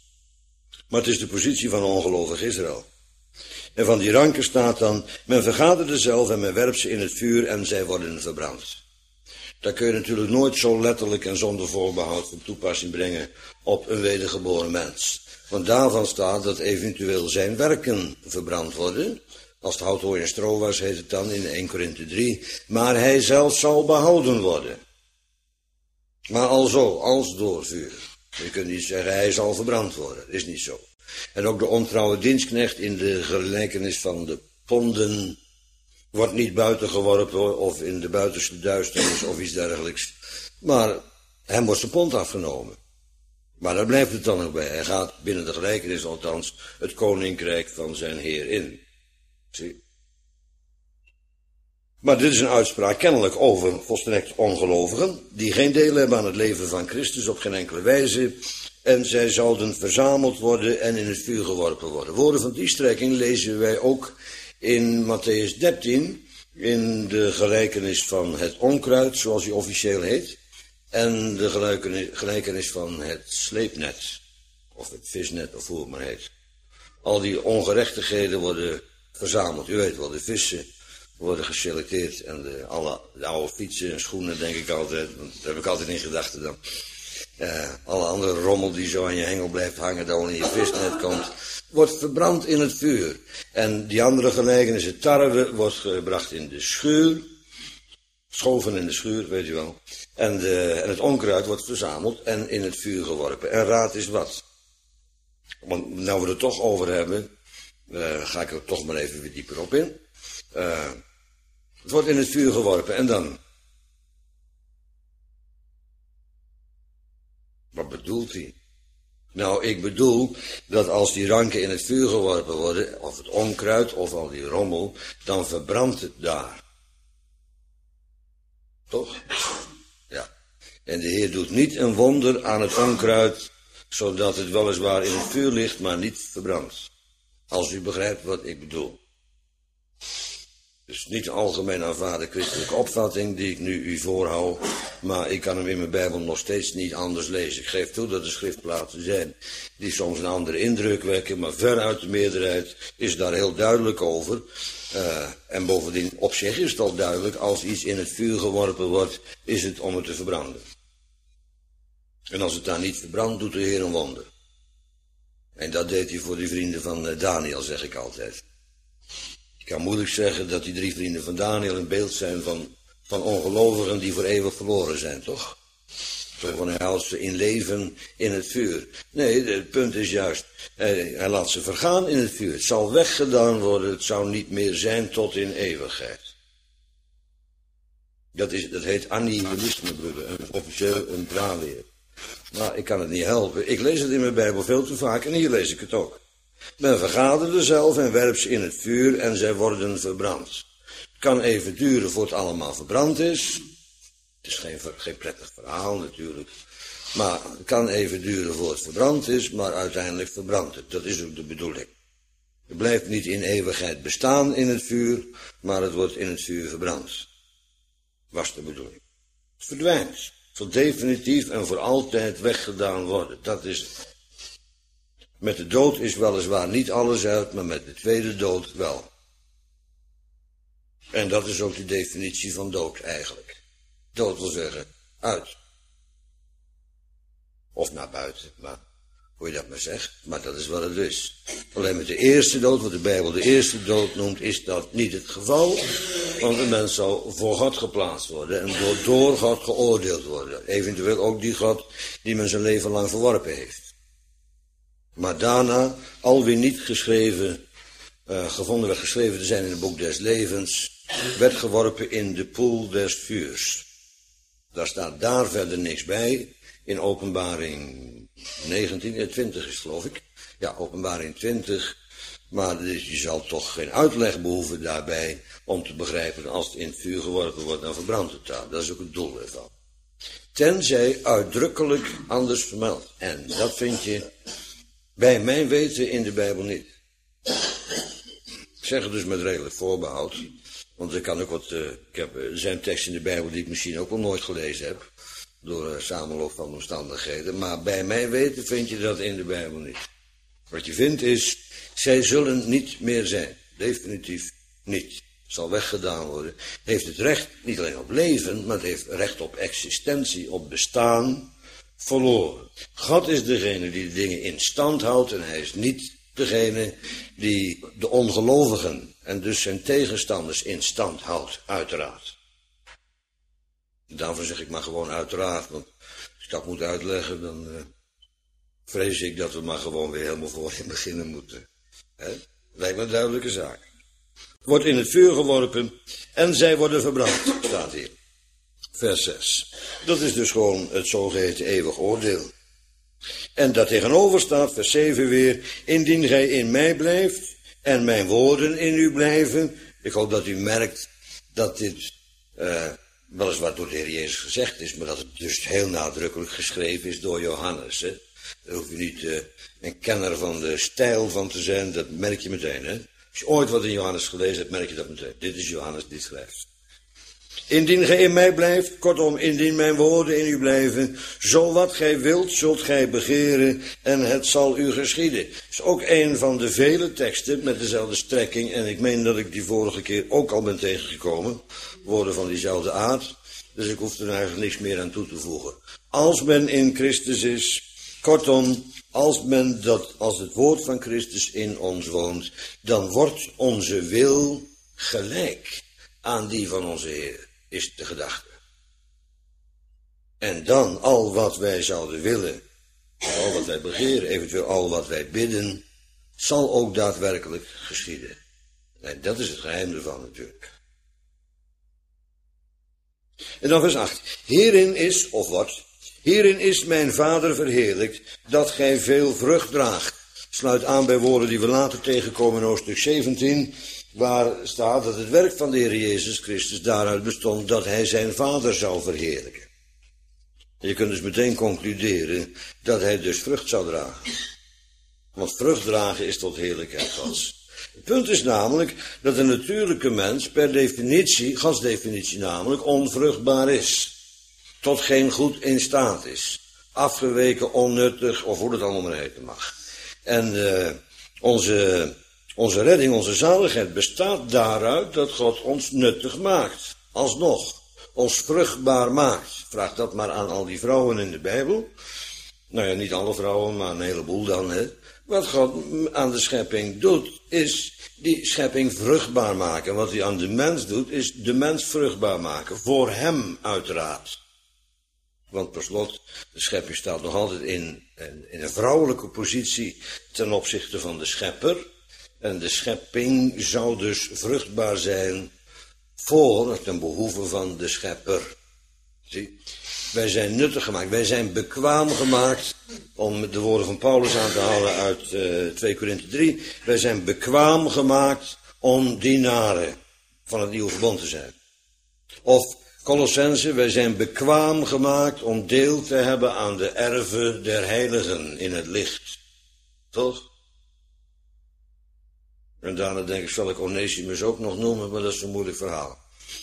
Maar het is de positie van ongelovig Israël. En van die ranken staat dan, men vergadert dezelve en men werpt ze in het vuur en zij worden verbrand. Dat kun je natuurlijk nooit zo letterlijk en zonder voorbehoud van toepassing brengen op een wedergeboren mens. Want daarvan staat dat eventueel zijn werken verbrand worden. Als het hout, hooi en stro was, heet het dan in 1 Korinthe 3. Maar hij zelf zal behouden worden. Maar alzo, als door vuur. Je kunt niet zeggen, hij zal verbrand worden. Dat is niet zo. En ook de ontrouwe dienstknecht in de gelijkenis van de ponden wordt niet buiten geworpen of in de buitenste duisternis of iets dergelijks. Maar hem wordt zijn pond afgenomen. Maar daar blijft het dan ook bij. Hij gaat binnen de gelijkenis althans het koninkrijk van zijn Heer in. Zie. Maar dit is een uitspraak kennelijk over volstrekt ongelovigen, die geen deel hebben aan het leven van Christus op geen enkele wijze. En zij zouden verzameld worden en in het vuur geworpen worden. Woorden van die strekking lezen wij ook in Mattheüs 13... in de gelijkenis van het onkruid, zoals die officieel heet... en de gelijkenis van het sleepnet, of het visnet, of hoe het maar heet. Al die ongerechtigheden worden verzameld. U weet wel, de vissen worden geselecteerd en de oude fietsen en schoenen, denk ik altijd, want daar heb ik altijd in gedachten dan. Alle andere rommel die zo aan je hengel blijft hangen, dat wel in je visnet komt, wordt verbrand in het vuur. En die andere gelijkenis, het tarwe, wordt gebracht in de schuur, schoven in de schuur, weet u wel. En het onkruid wordt verzameld en in het vuur geworpen. En raad is wat. Want nou we er toch over hebben, ga ik er toch maar even weer dieper op in. Het wordt in het vuur geworpen en dan? Wat bedoelt hij? Nou, ik bedoel dat als die ranken in het vuur geworpen worden, of het onkruid of al die rommel, dan verbrandt het daar. Toch? Ja. En de Heer doet niet een wonder aan het onkruid, zodat het weliswaar in het vuur ligt, maar niet verbrandt. Als u begrijpt wat ik bedoel. Dus niet een algemeen aanvaarde christelijke opvatting die ik nu u voorhoud, maar ik kan hem in mijn Bijbel nog steeds niet anders lezen. Ik geef toe dat er schriftplaatsen zijn die soms een andere indruk wekken, maar veruit de meerderheid is daar heel duidelijk over. En bovendien, op zich is het al duidelijk, als iets in het vuur geworpen wordt, is het om het te verbranden. En als het daar niet verbrandt, doet de Heer een wonder. En dat deed hij voor die vrienden van Daniel, zeg ik altijd. Ik kan moeilijk zeggen dat die 3 vrienden van Daniel een beeld zijn van ongelovigen die voor eeuwig verloren zijn, toch? Zo van hij haalt ze in leven in het vuur. Nee, het punt is juist, hij laat ze vergaan in het vuur. Het zal weggedaan worden, het zou niet meer zijn tot in eeuwigheid. Dat heet annihilisme, officieel een dwaalleer. Maar ik kan het niet helpen. Ik lees het in mijn Bijbel veel te vaak en hier lees ik het ook. Men vergaderde zelf en werpt ze in het vuur en zij worden verbrand. Het kan even duren voor het allemaal verbrand is. Het is geen prettig verhaal natuurlijk. Maar het kan even duren voor het verbrand is, maar uiteindelijk verbrandt het. Dat is ook de bedoeling. Het blijft niet in eeuwigheid bestaan in het vuur, maar het wordt in het vuur verbrand. Was de bedoeling. Het verdwijnt. Het zal definitief en voor altijd weggedaan worden. Dat is het. Met de dood is weliswaar niet alles uit, maar met de tweede dood wel. En dat is ook de definitie van dood eigenlijk. Dood wil zeggen uit. Of naar buiten, maar hoe je dat maar zegt. Maar dat is wat het is. Alleen met de eerste dood, wat de Bijbel de eerste dood noemt, is dat niet het geval. Want een mens zal voor God geplaatst worden en door God geoordeeld worden. Eventueel ook die God die men zijn leven lang verworpen heeft. Maar daarna, alweer niet gevonden werd geschreven te zijn in het boek des levens, werd geworpen in de poel des vuurs. Daar staat daar verder niks bij. In Openbaring 20 is geloof ik. Ja, Openbaring 20. Maar je zal toch geen uitleg behoeven daarbij om te begrijpen dat als het in het vuur geworpen wordt, dan verbrandt het daar. Dat is ook het doel ervan. Tenzij uitdrukkelijk anders vermeld. En dat vind je bij mijn weten in de Bijbel niet. Ik zeg het dus met redelijk voorbehoud. Want er kan ook er zijn teksten in de Bijbel die ik misschien ook wel nooit gelezen heb. Door samenloop van omstandigheden. Maar bij mijn weten vind je dat in de Bijbel niet. Wat je vindt is, zij zullen niet meer zijn. Definitief niet. Het zal weggedaan worden. Heeft het recht niet alleen op leven, maar het heeft recht op existentie, op bestaan, verloren. God is degene die de dingen in stand houdt en hij is niet degene die de ongelovigen en dus zijn tegenstanders in stand houdt, uiteraard. Daarvoor zeg ik maar gewoon uiteraard, want als ik dat moet uitleggen, dan vrees ik dat we maar gewoon weer helemaal voorin beginnen moeten. Lijkt me een duidelijke zaak. Wordt in het vuur geworpen en zij worden verbrand, staat hier. Vers 6. Dat is dus gewoon het zogeheten eeuwig oordeel. En daartegenover staat, vers 7 weer, indien gij in mij blijft en mijn woorden in u blijven. Ik hoop dat u merkt dat dit weliswaar door de Heer Jezus gezegd is, maar dat het dus heel nadrukkelijk geschreven is door Johannes. Hè? Daar hoef je niet een kenner van de stijl van te zijn, dat merk je meteen. Hè? Als je ooit wat in Johannes gelezen hebt, merk je dat meteen. Dit is Johannes, dit schrijft. Indien gij in mij blijft, kortom, indien mijn woorden in u blijven, zo wat gij wilt, zult gij begeren en het zal u geschieden. Dat is ook een van de vele teksten met dezelfde strekking en ik meen dat ik die vorige keer ook al ben tegengekomen. Woorden van diezelfde aard, dus ik hoef er eigenlijk niks meer aan toe te voegen. Als men in Christus is, kortom, als het woord van Christus in ons woont, dan wordt onze wil gelijk aan die van onze Heer, is de gedachte. En dan al wat wij zouden willen, al wat wij begeren, eventueel al wat wij bidden, zal ook daadwerkelijk geschieden. En dat is het geheim ervan natuurlijk. En dan vers 8. Hierin is, of wat? Hierin is mijn Vader verheerlijkt, dat gij veel vrucht draagt. Sluit aan bij woorden die we later tegenkomen in hoofdstuk 17, waar staat dat het werk van de Heer Jezus Christus daaruit bestond dat hij zijn Vader zou verheerlijken. Je kunt dus meteen concluderen dat hij dus vrucht zou dragen. Want vrucht dragen is tot heerlijkheid pas. Het punt is namelijk dat een natuurlijke mens per definitie, Godsdefinitie namelijk, onvruchtbaar is. Tot geen goed in staat is. Afgeweken, onnuttig, of hoe het allemaal maar heten mag. En onze redding, onze zaligheid bestaat daaruit dat God ons nuttig maakt. Alsnog, ons vruchtbaar maakt. Vraag dat maar aan al die vrouwen in de Bijbel. Nou ja, niet alle vrouwen, maar een heleboel dan. Hè. Wat God aan de schepping doet, is die schepping vruchtbaar maken. Wat hij aan de mens doet, is de mens vruchtbaar maken. Voor hem uiteraard. Want per slot, de schepping staat nog altijd in een vrouwelijke positie ten opzichte van de schepper. En de schepping zou dus vruchtbaar zijn ten behoeve van de schepper. Zie, wij zijn nuttig gemaakt, wij zijn bekwaam gemaakt, om de woorden van Paulus aan te halen uit 2 Korinthe 3. Wij zijn bekwaam gemaakt om dienaren van het nieuwe verbond te zijn. Of Colossense, wij zijn bekwaam gemaakt om deel te hebben aan de erven der heiligen in het licht. Toch? En daarna denk ik, zal ik Onesimus ook nog noemen, maar dat is een moeilijk verhaal.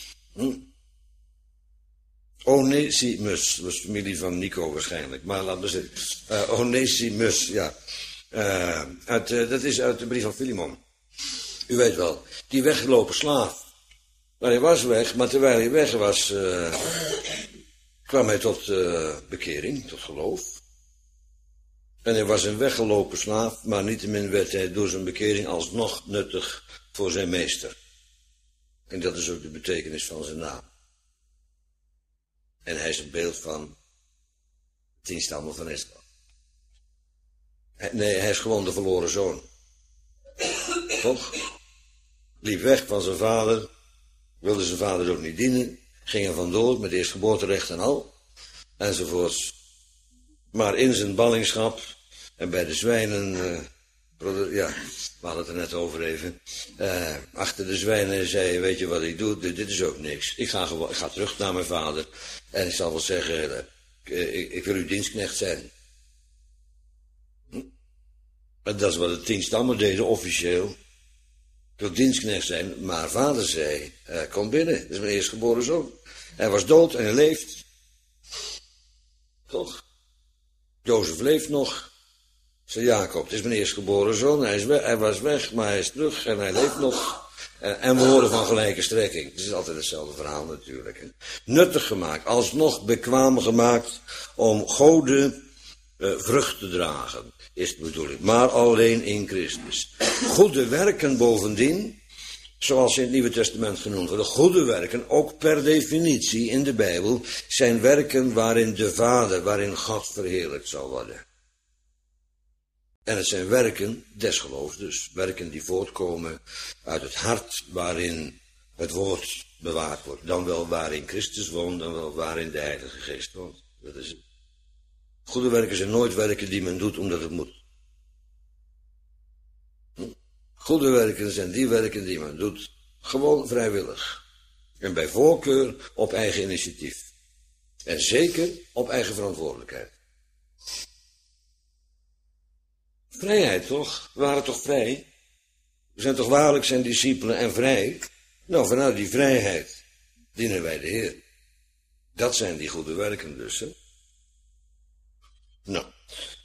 Onesimus, dat was familie van Nico waarschijnlijk, maar laten we zeggen. Onesimus, ja. Dat is uit de brief van Filemon. U weet wel, die weggelopen slaaf. Maar hij was weg, maar terwijl hij weg was, kwam hij tot bekering, tot geloof. En hij was een weggelopen slaaf, maar niettemin werd hij door zijn bekering alsnog nuttig voor zijn meester. En dat is ook de betekenis van zijn naam. En hij is een beeld van 10 stammen van Israël. Nee, hij is gewoon de verloren zoon. Toch? Liep weg van zijn vader, wilde zijn vader ook niet dienen, ging er vandoor met eerstgeboorterecht en al, enzovoorts. Maar in zijn ballingschap en bij de zwijnen, ja, we hadden het er net over even, achter de zwijnen zei, weet je wat ik doe, dit is ook niks. Ik ga terug naar mijn vader en ik zal wel zeggen, ik wil uw dienstknecht zijn. En dat is wat de 10 stammen deden, officieel. Ik wil dienstknecht zijn, maar vader zei, kom binnen, dat is mijn eerstgeboren zoon. Hij was dood en hij leeft. Toch? Jozef leeft nog. Zei Jacob, het is mijn eerstgeboren zoon, hij was weg, maar hij is terug en hij leeft nog. En we horen van gelijke strekking. Het is altijd hetzelfde verhaal natuurlijk. Hè. Nuttig gemaakt, alsnog bekwaam gemaakt om goden vrucht te dragen, is de bedoeling. Maar alleen in Christus. Goede werken bovendien, zoals in het Nieuwe Testament genoemd worden, goede werken, ook per definitie in de Bijbel, zijn werken waarin de Vader, waarin God verheerlijkt zal worden. En het zijn werken des geloofs, dus werken die voortkomen uit het hart waarin het woord bewaard wordt. Dan wel waarin Christus woont, dan wel waarin de Heilige Geest woont. Dat is het. Goede werken zijn nooit werken die men doet omdat het moet. Goede werken zijn die werken die men doet gewoon vrijwillig. En bij voorkeur op eigen initiatief. En zeker op eigen verantwoordelijkheid. Vrijheid toch? We waren toch vrij? We zijn toch waarlijk zijn discipelen en vrij? Nou, vanuit die vrijheid dienen wij de Heer. Dat zijn die goede werken dus, hè? Nou,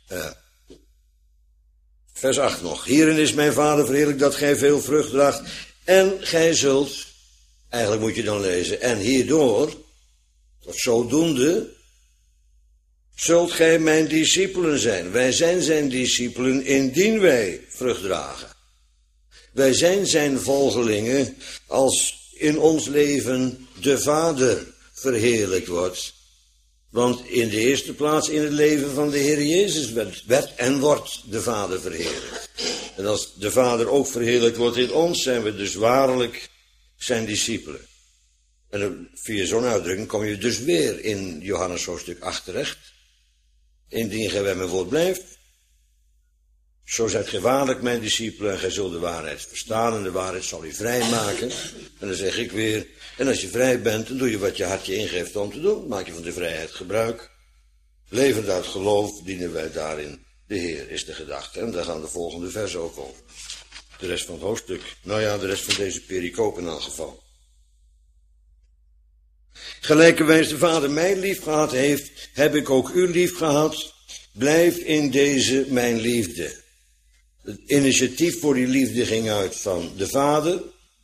vers 8 nog. Hierin is mijn Vader verheerlijk dat gij veel vrucht draagt. En gij zult, eigenlijk moet je dan lezen, en hierdoor, of zodoende, zult gij mijn discipelen zijn. Wij zijn zijn discipelen indien wij vrucht dragen. Wij zijn zijn volgelingen als in ons leven de Vader verheerlijkt wordt. Want in de eerste plaats in het leven van de Heer Jezus werd en wordt de Vader verheerlijkt. En als de Vader ook verheerlijkt wordt in ons, zijn we dus waarlijk zijn discipelen. En via zo'n uitdrukking kom je dus weer in Johannes hoofdstuk 8 terecht. Indien gij bij mijn woord blijft, zo zijt gij waarlijk mijn discipelen en gij zult de waarheid verstaan en de waarheid zal u vrij maken. En dan zeg ik weer, en als je vrij bent, dan doe je wat je hart je ingeeft om te doen. Maak je van de vrijheid gebruik. Levend uit geloof dienen wij daarin de Heer, is de gedachte. En daar gaan de volgende versen ook over. De rest van het hoofdstuk. Nou ja, de rest van deze pericoop in elk geval. Gelijkerwijs de Vader mij lief gehad heeft, heb ik ook u lief gehad. Blijf in deze mijn liefde. Het initiatief voor die liefde ging uit van de Vader.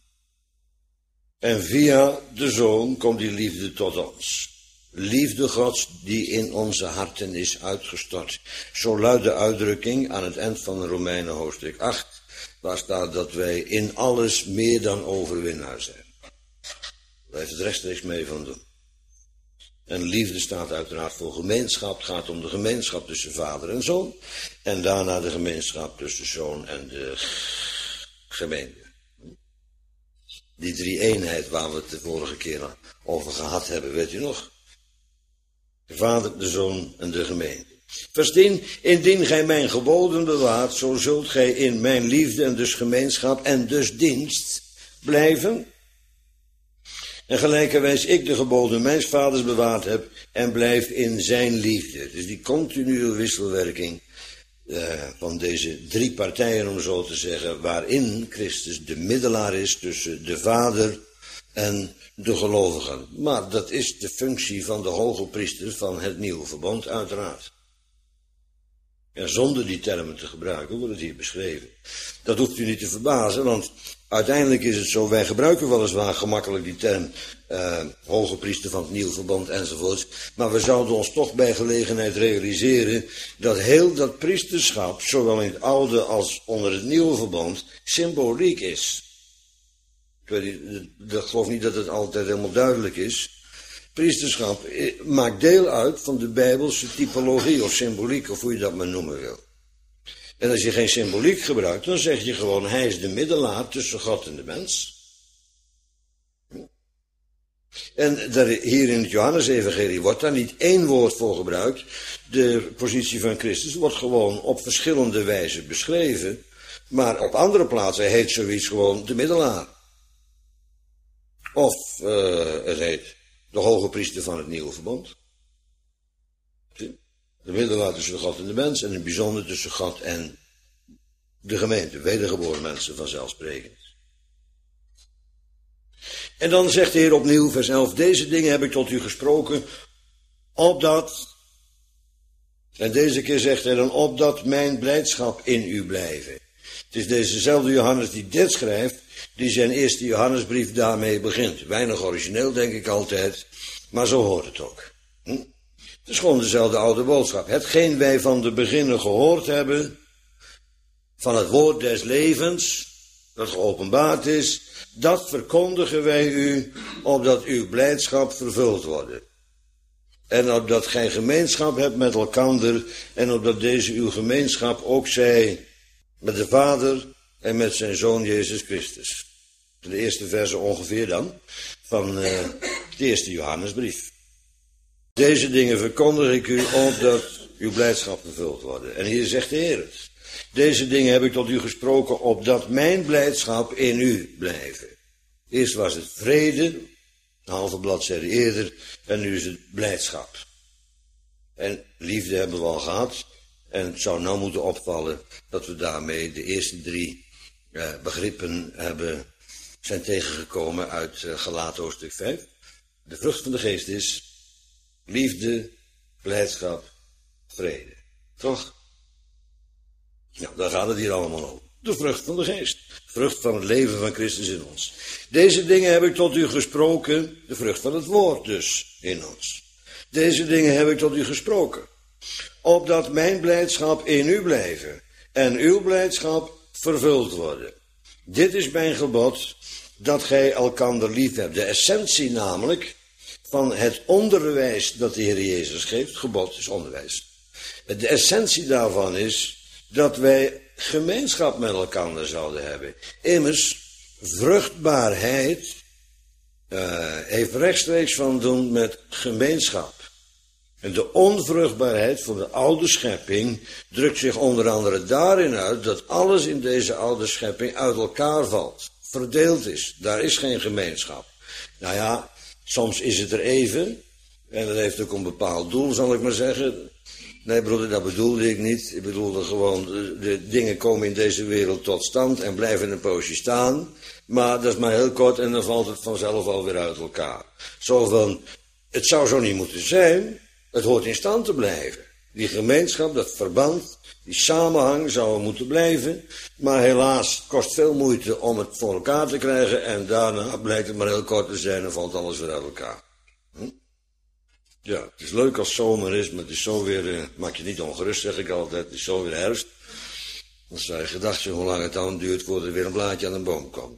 En via de Zoon komt die liefde tot ons. Liefde Gods die in onze harten is uitgestort. Zo luidt de uitdrukking aan het eind van Romeinen hoofdstuk 8. Waar staat dat wij in alles meer dan overwinnaar zijn. Daar heeft het rechtstreeks mee van doen. En liefde staat uiteraard voor gemeenschap. Het gaat om de gemeenschap tussen vader en zoon. En daarna de gemeenschap tussen zoon en de gemeente. Die drie eenheid waar we het de vorige keer over gehad hebben, weet u nog? De vader, de zoon en de gemeente. Vers 10. Indien gij mijn geboden bewaart, zo zult gij in mijn liefde en dus gemeenschap en dus dienst blijven. En gelijkerwijs ik de geboden mijns vaders bewaard heb en blijf in zijn liefde. Dus die continue wisselwerking van deze drie partijen, om zo te zeggen, waarin Christus de middelaar is tussen de Vader en de gelovigen. Maar dat is de functie van de hoge priester van het nieuwe verbond, uiteraard. En zonder die termen te gebruiken wordt het hier beschreven. Dat hoeft u niet te verbazen, want uiteindelijk is het zo, wij gebruiken weliswaar gemakkelijk die term hoge priester van het nieuwe verbond enzovoorts, maar we zouden ons toch bij gelegenheid realiseren dat heel dat priesterschap, zowel in het oude als onder het nieuwe verbond, symboliek is. Ik geloof niet dat het altijd helemaal duidelijk is. Priesterschap maakt deel uit van de Bijbelse typologie of symboliek, of hoe je dat maar noemen wil. En als je geen symboliek gebruikt, dan zeg je gewoon, hij is de middelaar tussen God en de mens. En hier in het Johannes-evangelie wordt daar niet één woord voor gebruikt. De positie van Christus wordt gewoon op verschillende wijzen beschreven. Maar op andere plaatsen heet zoiets gewoon de middelaar. Of het heet de hoge priester van het nieuwe verbond. De middelaar tussen God en de mens en in het bijzonder tussen God en de gemeente. Wedergeboren mensen vanzelfsprekend. En dan zegt de Heer opnieuw, vers 11, deze dingen heb ik tot u gesproken, opdat, en deze keer zegt hij dan, opdat mijn blijdschap in u blijven. Het is dezezelfde Johannes die dit schrijft, die zijn eerste Johannesbrief daarmee begint. Weinig origineel, denk ik altijd, maar zo hoort het ook. Het is gewoon dezelfde oude boodschap. Hetgeen wij van de beginnen gehoord hebben, van het woord des levens, dat geopenbaard is, dat verkondigen wij u, opdat uw blijdschap vervuld wordt. En opdat gij gemeenschap hebt met elkander, en opdat deze uw gemeenschap ook zij met de Vader en met zijn Zoon Jezus Christus. De eerste verse ongeveer dan, van de eerste Johannesbrief. Deze dingen verkondig ik u, opdat uw blijdschap vervuld wordt. En hier zegt de Heer het. Deze dingen heb ik tot u gesproken, opdat mijn blijdschap in u blijven. Eerst was het vrede, een halve bladzijde eerder, en nu is het blijdschap. En liefde hebben we al gehad. En het zou nou moeten opvallen dat we daarmee de eerste 3 begrippen zijn tegengekomen uit Galaten hoofdstuk 5. De vrucht van de geest is liefde, blijdschap, vrede. Toch? Nou, daar gaat het hier allemaal om. De vrucht van de geest. Vrucht van het leven van Christus in ons. Deze dingen heb ik tot u gesproken. De vrucht van het woord dus in ons. Deze dingen heb ik tot u gesproken. Opdat mijn blijdschap in u blijven. En uw blijdschap vervuld worden. Dit is mijn gebod. Dat gij elkander lief hebt. De essentie namelijk van het onderwijs dat de Heer Jezus geeft. Gebod is onderwijs. De essentie daarvan is dat wij gemeenschap met elkaar zouden hebben. Immers, vruchtbaarheid heeft rechtstreeks van doen met gemeenschap. En de onvruchtbaarheid van de oude schepping drukt zich onder andere daarin uit dat alles in deze oude schepping uit elkaar valt. Verdeeld is. Daar is geen gemeenschap. Nou ja, soms is het er even. En dat heeft ook een bepaald doel, zal ik maar zeggen. Nee, broeder, dat bedoelde ik niet. Ik bedoelde gewoon, de dingen komen in deze wereld tot stand en blijven een poosje staan. Maar dat is maar heel kort en dan valt het vanzelf alweer uit elkaar. Zo van, het zou zo niet moeten zijn. Het hoort in stand te blijven. Die gemeenschap, dat verband, die samenhang zou moeten blijven. Maar helaas, het kost veel moeite om het voor elkaar te krijgen. En daarna blijkt het maar heel kort te zijn en valt alles weer uit elkaar. Ja, het is leuk als zomer is, maar het is zo weer, maak je niet ongerust, zeg ik altijd, het is zo weer herfst. Dan zou je gedacht zijn hoe lang het dan duurt voordat er weer een blaadje aan een boom komt.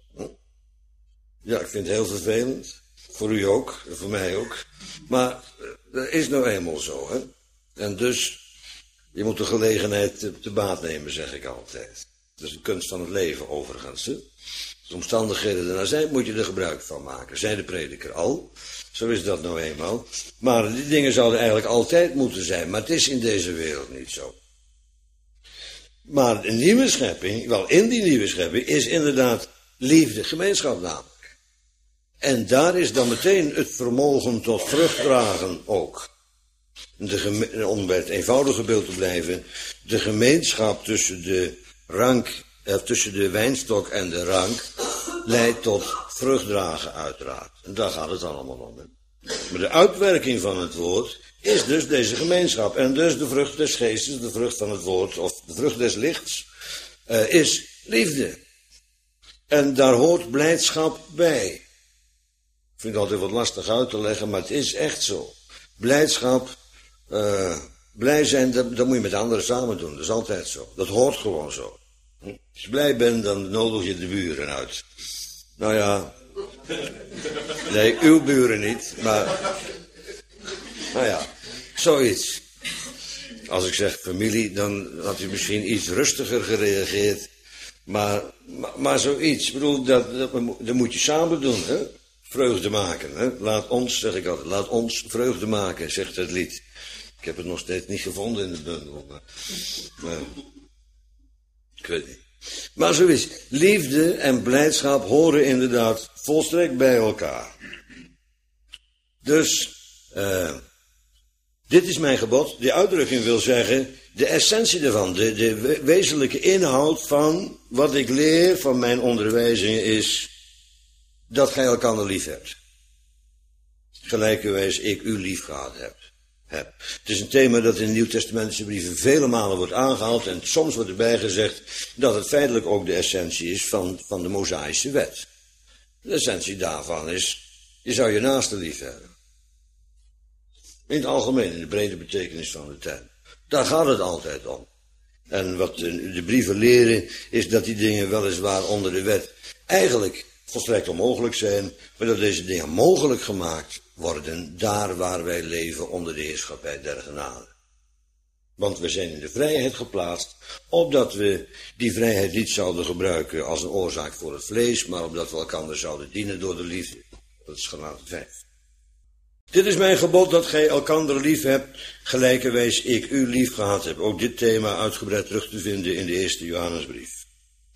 Ja, ik vind het heel vervelend. Voor u ook, en voor mij ook. Maar dat is nou eenmaal zo, hè. En dus, je moet de gelegenheid te baat nemen, zeg ik altijd. Dat is de kunst van het leven, overigens, hè. Als de omstandigheden ernaar zijn, moet je er gebruik van maken. Zei de prediker al. Zo is dat nou eenmaal. Maar die dingen zouden eigenlijk altijd moeten zijn. Maar het is in deze wereld niet zo. Maar een nieuwe schepping, wel in die nieuwe schepping, is inderdaad liefde, gemeenschap namelijk. En daar is dan meteen het vermogen tot vruchtdragen ook. Om bij het eenvoudige beeld te blijven, de gemeenschap tussen tussen de wijnstok en de rank leidt tot vruchtdragen uiteraard. En daar gaat het allemaal om. Hè. Maar de uitwerking van het woord is dus deze gemeenschap. En dus de vrucht des geestes, de vrucht van het woord, of de vrucht des lichts, is liefde. En daar hoort blijdschap bij. Ik vind het altijd wat lastig uit te leggen, maar het is echt zo. Blijdschap, blij zijn, dat moet je met anderen samen doen. Dat is altijd zo. Dat hoort gewoon zo. Als je blij bent, dan nodig je de buren uit. Nou ja, nee, uw buren niet, maar, nou ja, zoiets. Als ik zeg familie, dan had u misschien iets rustiger gereageerd, maar zoiets. Ik bedoel, dat moet je samen doen, hè? Vreugde maken, hè? Laat ons, zeg ik altijd, laat ons vreugde maken, zegt het lied. Ik heb het nog steeds niet gevonden in de bundel, maar ik weet niet. Maar zo is, liefde en blijdschap horen inderdaad volstrekt bij elkaar. Dus, dit is mijn gebod. Die uitdrukking wil zeggen, de essentie ervan, de wezenlijke inhoud van wat ik leer van mijn onderwijzingen is, dat gij elkaar lief hebt. Gelijkerwijs ik u lief gehad heb. Het is een thema dat in de Nieuwtestamentische brieven vele malen wordt aangehaald en soms wordt erbij gezegd dat het feitelijk ook de essentie is van de Mosaïsche wet. De essentie daarvan is, je zou je naaste lief hebben. In het algemeen, in de brede betekenis van de term. Daar gaat het altijd om. En wat de brieven leren is dat die dingen weliswaar onder de wet eigenlijk volstrekt onmogelijk zijn, maar dat deze dingen mogelijk gemaakt worden daar waar wij leven onder de heerschappij der genade. Want we zijn in de vrijheid geplaatst, opdat we die vrijheid niet zouden gebruiken als een oorzaak voor het vlees, maar opdat we elkaar zouden dienen door de liefde. Dat is Galaten 5. Dit is mijn gebod dat gij elkander lief hebt, gelijkerwijs ik u lief gehad heb. Ook dit thema uitgebreid terug te vinden in de eerste Johannesbrief.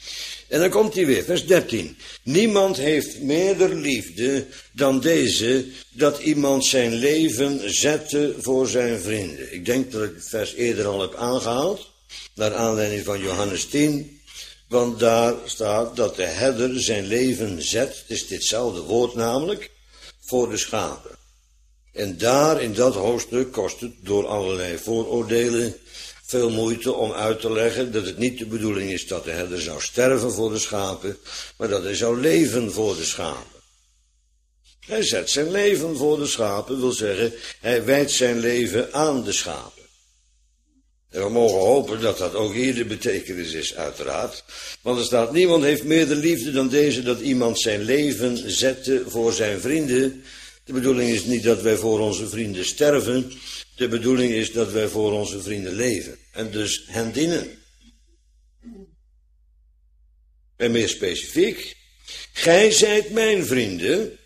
En dan komt hij weer, vers 13. Niemand heeft meerder liefde dan deze, dat iemand zijn leven zette voor zijn vrienden. Ik denk dat ik het vers eerder al heb aangehaald, naar aanleiding van Johannes 10. Want daar staat dat de herder zijn leven zet, het is ditzelfde woord namelijk, voor de schapen. En daar in dat hoofdstuk kost het door allerlei vooroordelen veel moeite om uit te leggen dat het niet de bedoeling is dat de herder zou sterven voor de schapen, maar dat hij zou leven voor de schapen. Hij zet zijn leven voor de schapen, wil zeggen, hij wijdt zijn leven aan de schapen. En we mogen hopen dat dat ook hier de betekenis is, uiteraard. Want er staat, niemand heeft meer de liefde dan deze, dat iemand zijn leven zette voor zijn vrienden. De bedoeling is niet dat wij voor onze vrienden sterven. De bedoeling is dat wij voor onze vrienden leven. En dus hen dienen. En meer specifiek, gij zijt mijn vrienden.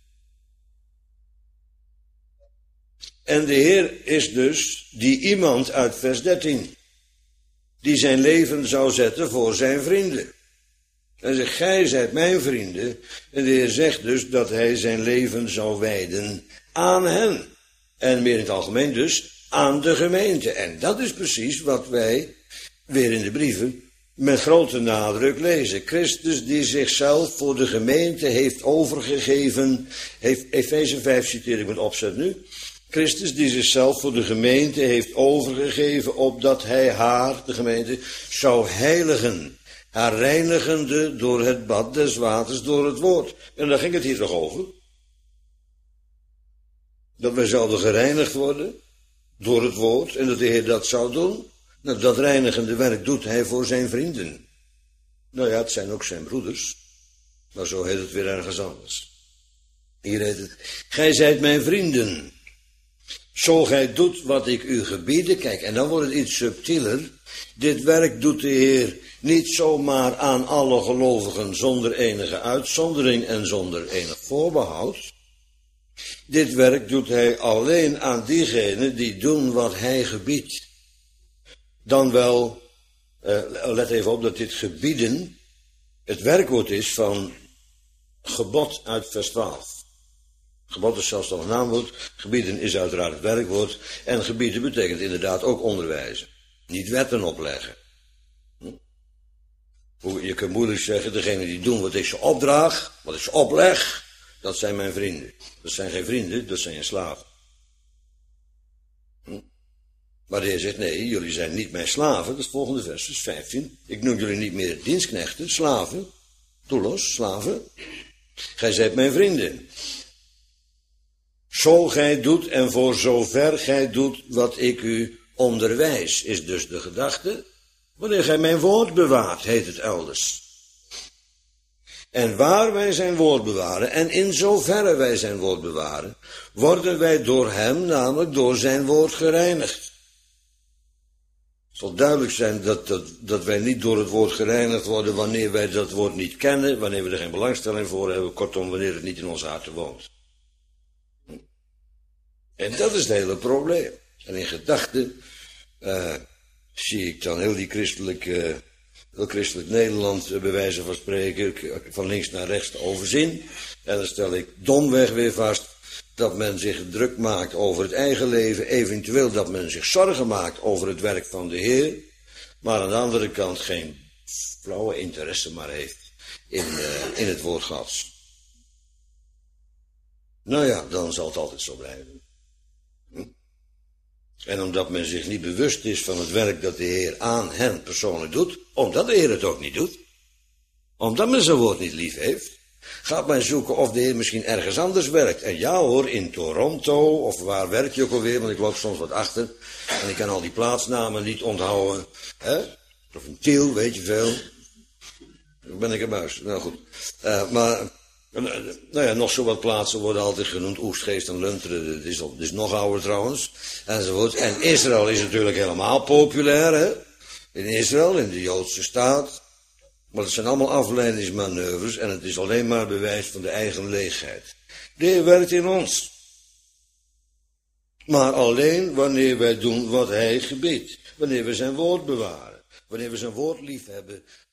En de Heer is dus die iemand uit vers 13. Die zijn leven zou zetten voor zijn vrienden. Hij zegt, gij zijt mijn vrienden. En de Heer zegt dus dat hij zijn leven zou wijden aan hen. En meer in het algemeen dus aan de gemeente. En dat is precies wat wij weer in de brieven met grote nadruk lezen. Christus die zichzelf voor de gemeente heeft overgegeven. Efeze 5 citeer ik met opzet nu. Christus die zichzelf voor de gemeente heeft overgegeven, opdat hij haar, de gemeente, zou heiligen. Haar reinigende door het bad des waters, door het woord. En daar ging het hier toch over? Dat wij zouden gereinigd worden door het woord en dat de Heer dat zou doen. Nou, dat reinigende werk doet hij voor zijn vrienden. Nou ja, het zijn ook zijn broeders, maar zo heet het weer ergens anders. Hier heet het, gij zijt mijn vrienden. Zo gij doet wat ik u gebiede. Kijk, en dan wordt het iets subtieler. Dit werk doet de Heer niet zomaar aan alle gelovigen zonder enige uitzondering en zonder enig voorbehoud. Dit werk doet hij alleen aan diegenen die doen wat hij gebiedt. Dan wel, let even op dat dit gebieden het werkwoord is van gebod uit vers 12. Gebod is zelfs nog een naamwoord, gebieden is uiteraard het werkwoord. En gebieden betekent inderdaad ook onderwijzen. Niet wetten opleggen. Je kunt moeilijk zeggen, degene die doen wat ik ze opdraag, wat ik ze opleg, dat zijn mijn vrienden. Dat zijn geen vrienden, dat zijn je slaven. Maar de Heer zegt, nee, jullie zijn niet mijn slaven. Dat is het volgende vers, dus 15. Ik noem jullie niet meer dienstknechten, slaven. Doelloos, slaven. Gij zijt mijn vrienden. Zo gij doet en voor zover gij doet wat ik u onderwijs, is dus de gedachte. Wanneer gij mijn woord bewaart, heet het elders. En waar wij zijn woord bewaren, en in zoverre wij zijn woord bewaren, worden wij door hem, namelijk door zijn woord, gereinigd. Het zal duidelijk zijn dat wij niet door het woord gereinigd worden wanneer wij dat woord niet kennen, wanneer we er geen belangstelling voor hebben, kortom, wanneer het niet in onze harten woont. En dat is het hele probleem. En in gedachten zie ik dan heel christelijk Nederland, bij wijze van spreken, van links naar rechts te overzien. En dan stel ik domweg weer vast dat men zich druk maakt over het eigen leven, eventueel dat men zich zorgen maakt over het werk van de Heer, maar aan de andere kant geen flauwe interesse maar heeft in het woord Gods. Nou ja, dan zal het altijd zo blijven. En omdat men zich niet bewust is van het werk dat de Heer aan hen persoonlijk doet, omdat de Heer het ook niet doet, omdat men zijn woord niet lief heeft, gaat men zoeken of de Heer misschien ergens anders werkt. En ja hoor, in Toronto, of waar werk je ook alweer, want ik loop soms wat achter, en ik kan al die plaatsnamen niet onthouden, hè? Of in Tiel, weet je veel. Dan ben ik een muis, nou goed. Maar nou ja, nog zo wat plaatsen worden altijd genoemd, Oegstgeest en Lunteren, dit is nog ouder trouwens, enzovoort. En Israël is natuurlijk helemaal populair, hè. In Israël, in de Joodse staat. Maar het zijn allemaal afleidingsmanoeuvres en het is alleen maar bewijs van de eigen leegheid. De Heer werkt in ons. Maar alleen wanneer wij doen wat hij gebiedt. Wanneer we zijn woord bewaren. Wanneer we zijn woord lief hebben.